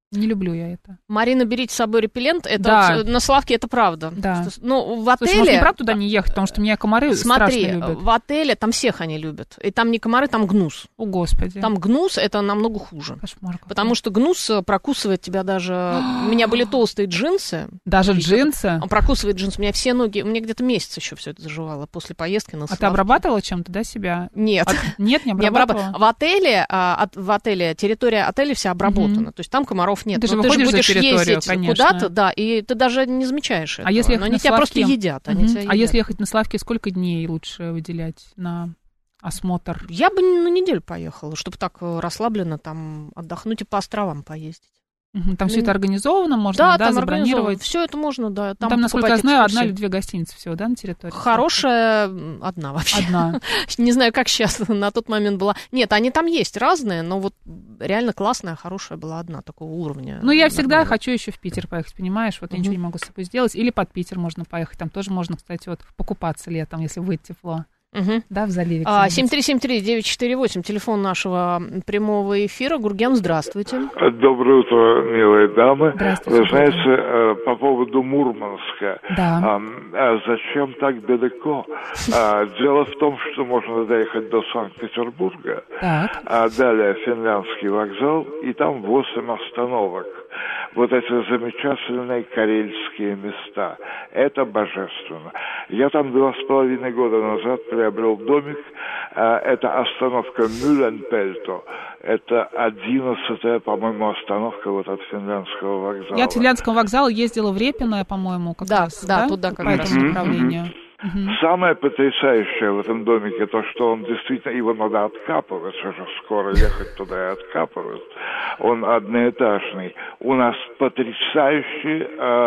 S2: Не люблю я это.
S7: Марина, берите с собой репеллент. Это
S2: Да.
S7: вот на Славке это правда.
S2: Да.
S7: Что- ну, в отеле...
S2: Слушай, может, не правда туда не ехать, потому что меня комары
S7: Смотри,
S2: страшно любят.
S7: в отеле там всех они любят. И там не комары, там гнус.
S2: О, Господи.
S7: Там гнус, это намного хуже.
S2: Кошмар какой.
S7: Потому что гнус э, прокусывает тебя даже... У меня были толстые джинсы.
S2: Даже
S7: И
S2: джинсы?
S7: Он прокусывает джинсы. У меня все ноги... У меня где-то месяц еще все это заживало после поездки на
S2: А ты
S7: Славку.
S2: обрабатывала чем-то, да, себя?
S7: Нет.
S2: От- Нет, не
S7: Не
S2: обрабатывала?
S7: обрабатывала. В отеле, а, от- в отеле, территория отеля вся обработана.
S2: Мгм.
S7: То есть там комаров нет.
S2: Ты же
S7: Но
S2: выходишь за
S7: будешь
S2: территорию,
S7: ездить
S2: конечно.
S7: куда-то, да, и ты даже не замечаешь этого.
S2: А если ехать
S7: Но они
S2: на
S7: тебя просто
S2: Славки?
S7: едят. Они
S2: Мгм.
S7: тебя
S2: А
S7: едят.
S2: если ехать на Славки, сколько дней лучше выделять на осмотр?
S7: Я бы на неделю поехала, чтобы так э, расслабленно там отдохнуть и по островам поездить.
S2: Мгм. Там все
S7: Ну,
S2: это организовано, можно,
S7: Да,
S2: да,
S7: там
S2: забронировать.
S7: Все это можно, да.
S2: Там,
S7: Там,
S2: насколько я
S7: покупать
S2: знаю, одна
S7: экскурсии.
S2: или две гостиницы всего, да, на территории?
S7: Хорошая м, одна вообще.
S2: Одна.
S7: Не знаю, как сейчас, на тот момент была. Нет, они там есть разные, но вот реально классная, хорошая была одна такого уровня.
S2: Ну, я всегда
S7: нормально.
S2: хочу еще в Питер поехать, понимаешь? Вот я
S7: Мгм.
S2: ничего не могу с собой сделать. Или под Питер можно поехать. Там тоже можно, кстати, вот покупаться летом, если будет тепло.
S7: Мгм.
S2: Да, в заливе.
S7: А,
S2: где-нибудь.
S7: семь три семь три девять четыре восемь, телефон нашего прямого эфира. Гурген, здравствуйте.
S12: Доброе утро, милые дамы.
S2: Здравствуйте,
S12: Вы знаете, э, по поводу Мурманска.
S2: Да.
S12: А, а зачем так далеко? А, дело в том, что можно доехать до Санкт-Петербурга,
S2: Так.
S12: а далее Финляндский вокзал, и там восемь остановок. Вот эти замечательные карельские места. Это божественно. Я там два с половиной года назад приобрел домик. А, это остановка Мюлленпельто. Это одиннадцатая, по-моему, остановка вот от Финляндского вокзала.
S2: Я от Финляндского вокзала ездила в Репино, по-моему, как
S7: Да,
S2: раз.
S7: да, туда как
S2: по
S7: раз.
S2: этому
S12: Мгм,
S2: направлению. Мгм.
S12: Самое потрясающее в этом домике то, что он действительно, его надо откапывать, уже скоро ехать туда и откапывать. Он одноэтажный. У нас потрясающий,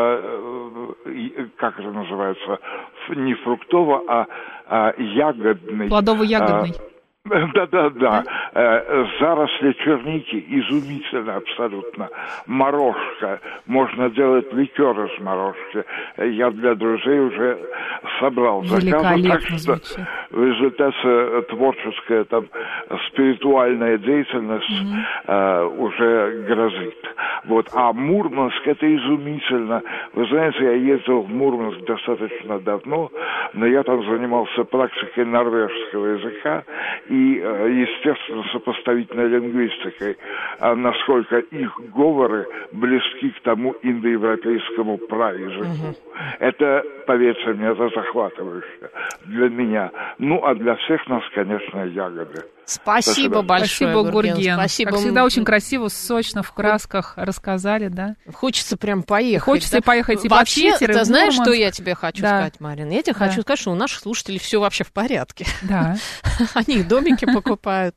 S12: э, э, как это называется, Ф- не фруктово, а, а ягодный.
S2: Плодово-ягодный.
S12: а, Да-да-да. Э, Заросли черники изумительно абсолютно. Морожка. Можно делать ликер из морожки. Я для друзей уже собрал заказы. Так
S2: Великолепно
S12: что
S2: звучит.
S12: в результате творческая, там, спиритуальная деятельность э, уже грозит. Вот. А Мурманск это изумительно. Вы знаете, я ездил в Мурманск достаточно давно, но я там занимался практикой норвежского языка и, естественно, сопоставительной лингвистикой, а насколько их говоры близки к тому индоевропейскому праязыку. Это, поверьте мне, это захватывающе для меня. Ну, а для всех нас, конечно, ягоды.
S7: Спасибо большое,
S2: Спасибо,
S7: Гурген.
S2: Гурген.
S7: Спасибо.
S2: Как всегда, очень красиво, сочно, в красках рассказали, да?
S7: Хочется прям поехать.
S2: Хочется
S7: да?
S2: поехать и под
S7: Вообще,
S2: Питер, и
S7: ты
S2: в
S7: знаешь, что
S2: Мурманск?
S7: я тебе хочу
S2: Да.
S7: сказать, Марина? Я тебе
S2: Да.
S7: хочу сказать, что у наших слушателей все вообще в порядке.
S2: Да.
S7: Они домики покупают.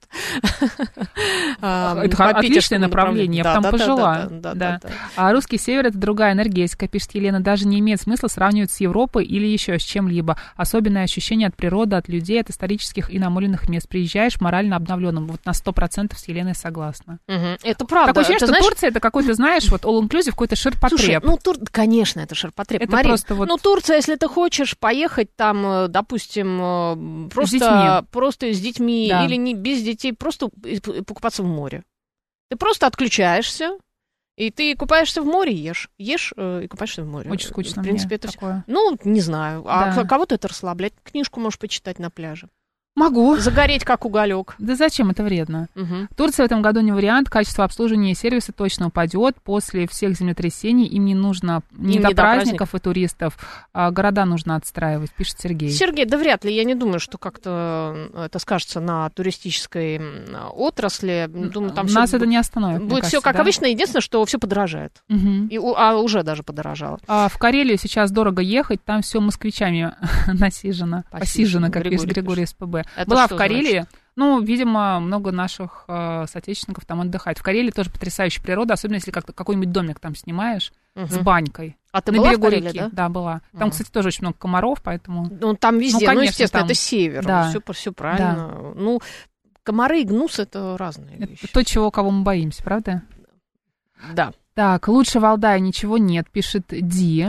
S2: Это отличное направление, я бы там пожила.
S7: Да,
S2: Да. А русский север — это другая энергетика, пишет Елена. Даже не имеет смысла сравнивать с Европой или еще с чем-либо. Особенное ощущение от природы, от людей, от исторических и намоленных мест. Приезжаешь морально обновленным. Вот на сто процентов с Еленой согласна.
S7: Мгм. Это правда.
S2: Такое ощущение,
S7: Ты
S2: что
S7: знаешь-
S2: Турция — это какой-то, знаешь, вот all-inclusive, какой-то ширпотреб.
S7: Слушай, ну, Тур... конечно, это ширпотреб.
S2: Это
S7: Марин,
S2: просто вот-
S7: ну, Турция, если ты хочешь поехать там, э, допустим, э, просто,
S2: детьми.
S7: просто с детьми
S2: Да.
S7: или не без детей, просто и- и покупаться в море. Ты просто отключаешься, и ты купаешься в море, ешь. Ешь э, и купаешься в море.
S2: Очень скучно
S7: В принципе,
S2: мне
S7: это всё-
S2: такое.
S7: Ну, не знаю. А
S2: Да.
S7: кого-то это расслабляет. Книжку можешь почитать на пляже.
S2: Могу.
S7: Загореть, как уголек.
S2: Да зачем, это вредно.
S7: Мгм.
S2: Турция в этом году не вариант, качество обслуживания и сервиса точно упадет. После всех землетрясений им не нужно не
S7: Им
S2: до
S7: не до
S2: праздников и туристов, а города нужно отстраивать, пишет Сергей.
S7: Сергей, да вряд ли. Я не думаю, что как-то это скажется на туристической м, отрасли. Думаю, там
S2: Нас
S7: всё
S2: это не остановит, мне
S7: будет все
S2: кажется,
S7: как
S2: да?
S7: обычно. Единственное, что все подорожает.
S2: Мгм.
S7: И, у- а уже даже подорожало.
S2: А в Карелию сейчас дорого ехать, там все москвичами насижено,
S7: Посижено,
S2: посижено, как
S7: Григорий
S2: пишет Григорий СПБ.
S7: Это
S2: Была
S7: что
S2: в Карелии, ну, видимо, много наших э, соотечественников там отдыхает. В Карелии тоже потрясающая природа, особенно если как какой-нибудь домик там снимаешь
S7: Мгм.
S2: с банькой.
S7: А ты
S2: на
S7: была в
S2: берегу
S7: Карелии,
S2: реки.
S7: да?
S2: Да, была. Там,
S7: Ага.
S2: кстати, тоже очень много комаров, поэтому...
S7: Ну, там везде. Ну,
S2: конечно,
S7: естественно,
S2: там-
S7: это север.
S2: Да.
S7: Все, все правильно. Ну, комары и гнус — это разные
S2: Это
S7: вещи.
S2: то, чего, кого мы боимся, правда?
S7: Да.
S2: Так, лучше Валдая ничего нет, пишет Ди.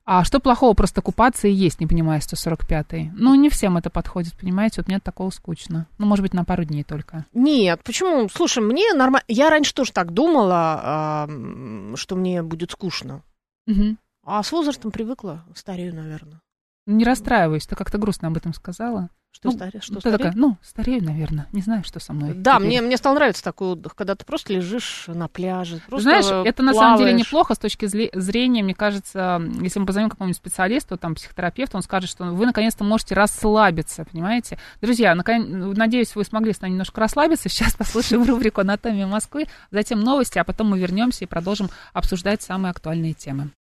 S2: А что плохого просто купаться и есть, не понимая сто сорок пятый? Ну, не всем это подходит, понимаете? Вот мне такого скучно. Ну, может быть, на пару дней только.
S7: Нет, почему? Слушай, мне нормально... Я раньше тоже так думала, что мне будет скучно.
S2: Угу.
S7: А с возрастом привыкла, старею, наверное.
S2: Не расстраиваюсь, ты как-то грустно об этом сказала.
S7: Что,
S2: ну,
S7: старе... что
S2: ты
S7: старею?
S2: такая, ну, старею, наверное. Не знаю, что со мной.
S7: Да, мне, мне стал нравиться такой отдых, когда ты просто лежишь на пляже. Просто
S2: знаешь, это на
S7: плаваешь.
S2: самом деле неплохо с точки зрения, мне кажется, если мы позвоним какому-нибудь специалисту, там, психотерапевту, он скажет, что вы наконец-то можете расслабиться, понимаете? Друзья, наконец, надеюсь, вы смогли с нами немножко расслабиться. Сейчас послушаем рубрику «Анатомия Москвы», затем новости, а потом мы вернемся и продолжим обсуждать самые актуальные темы.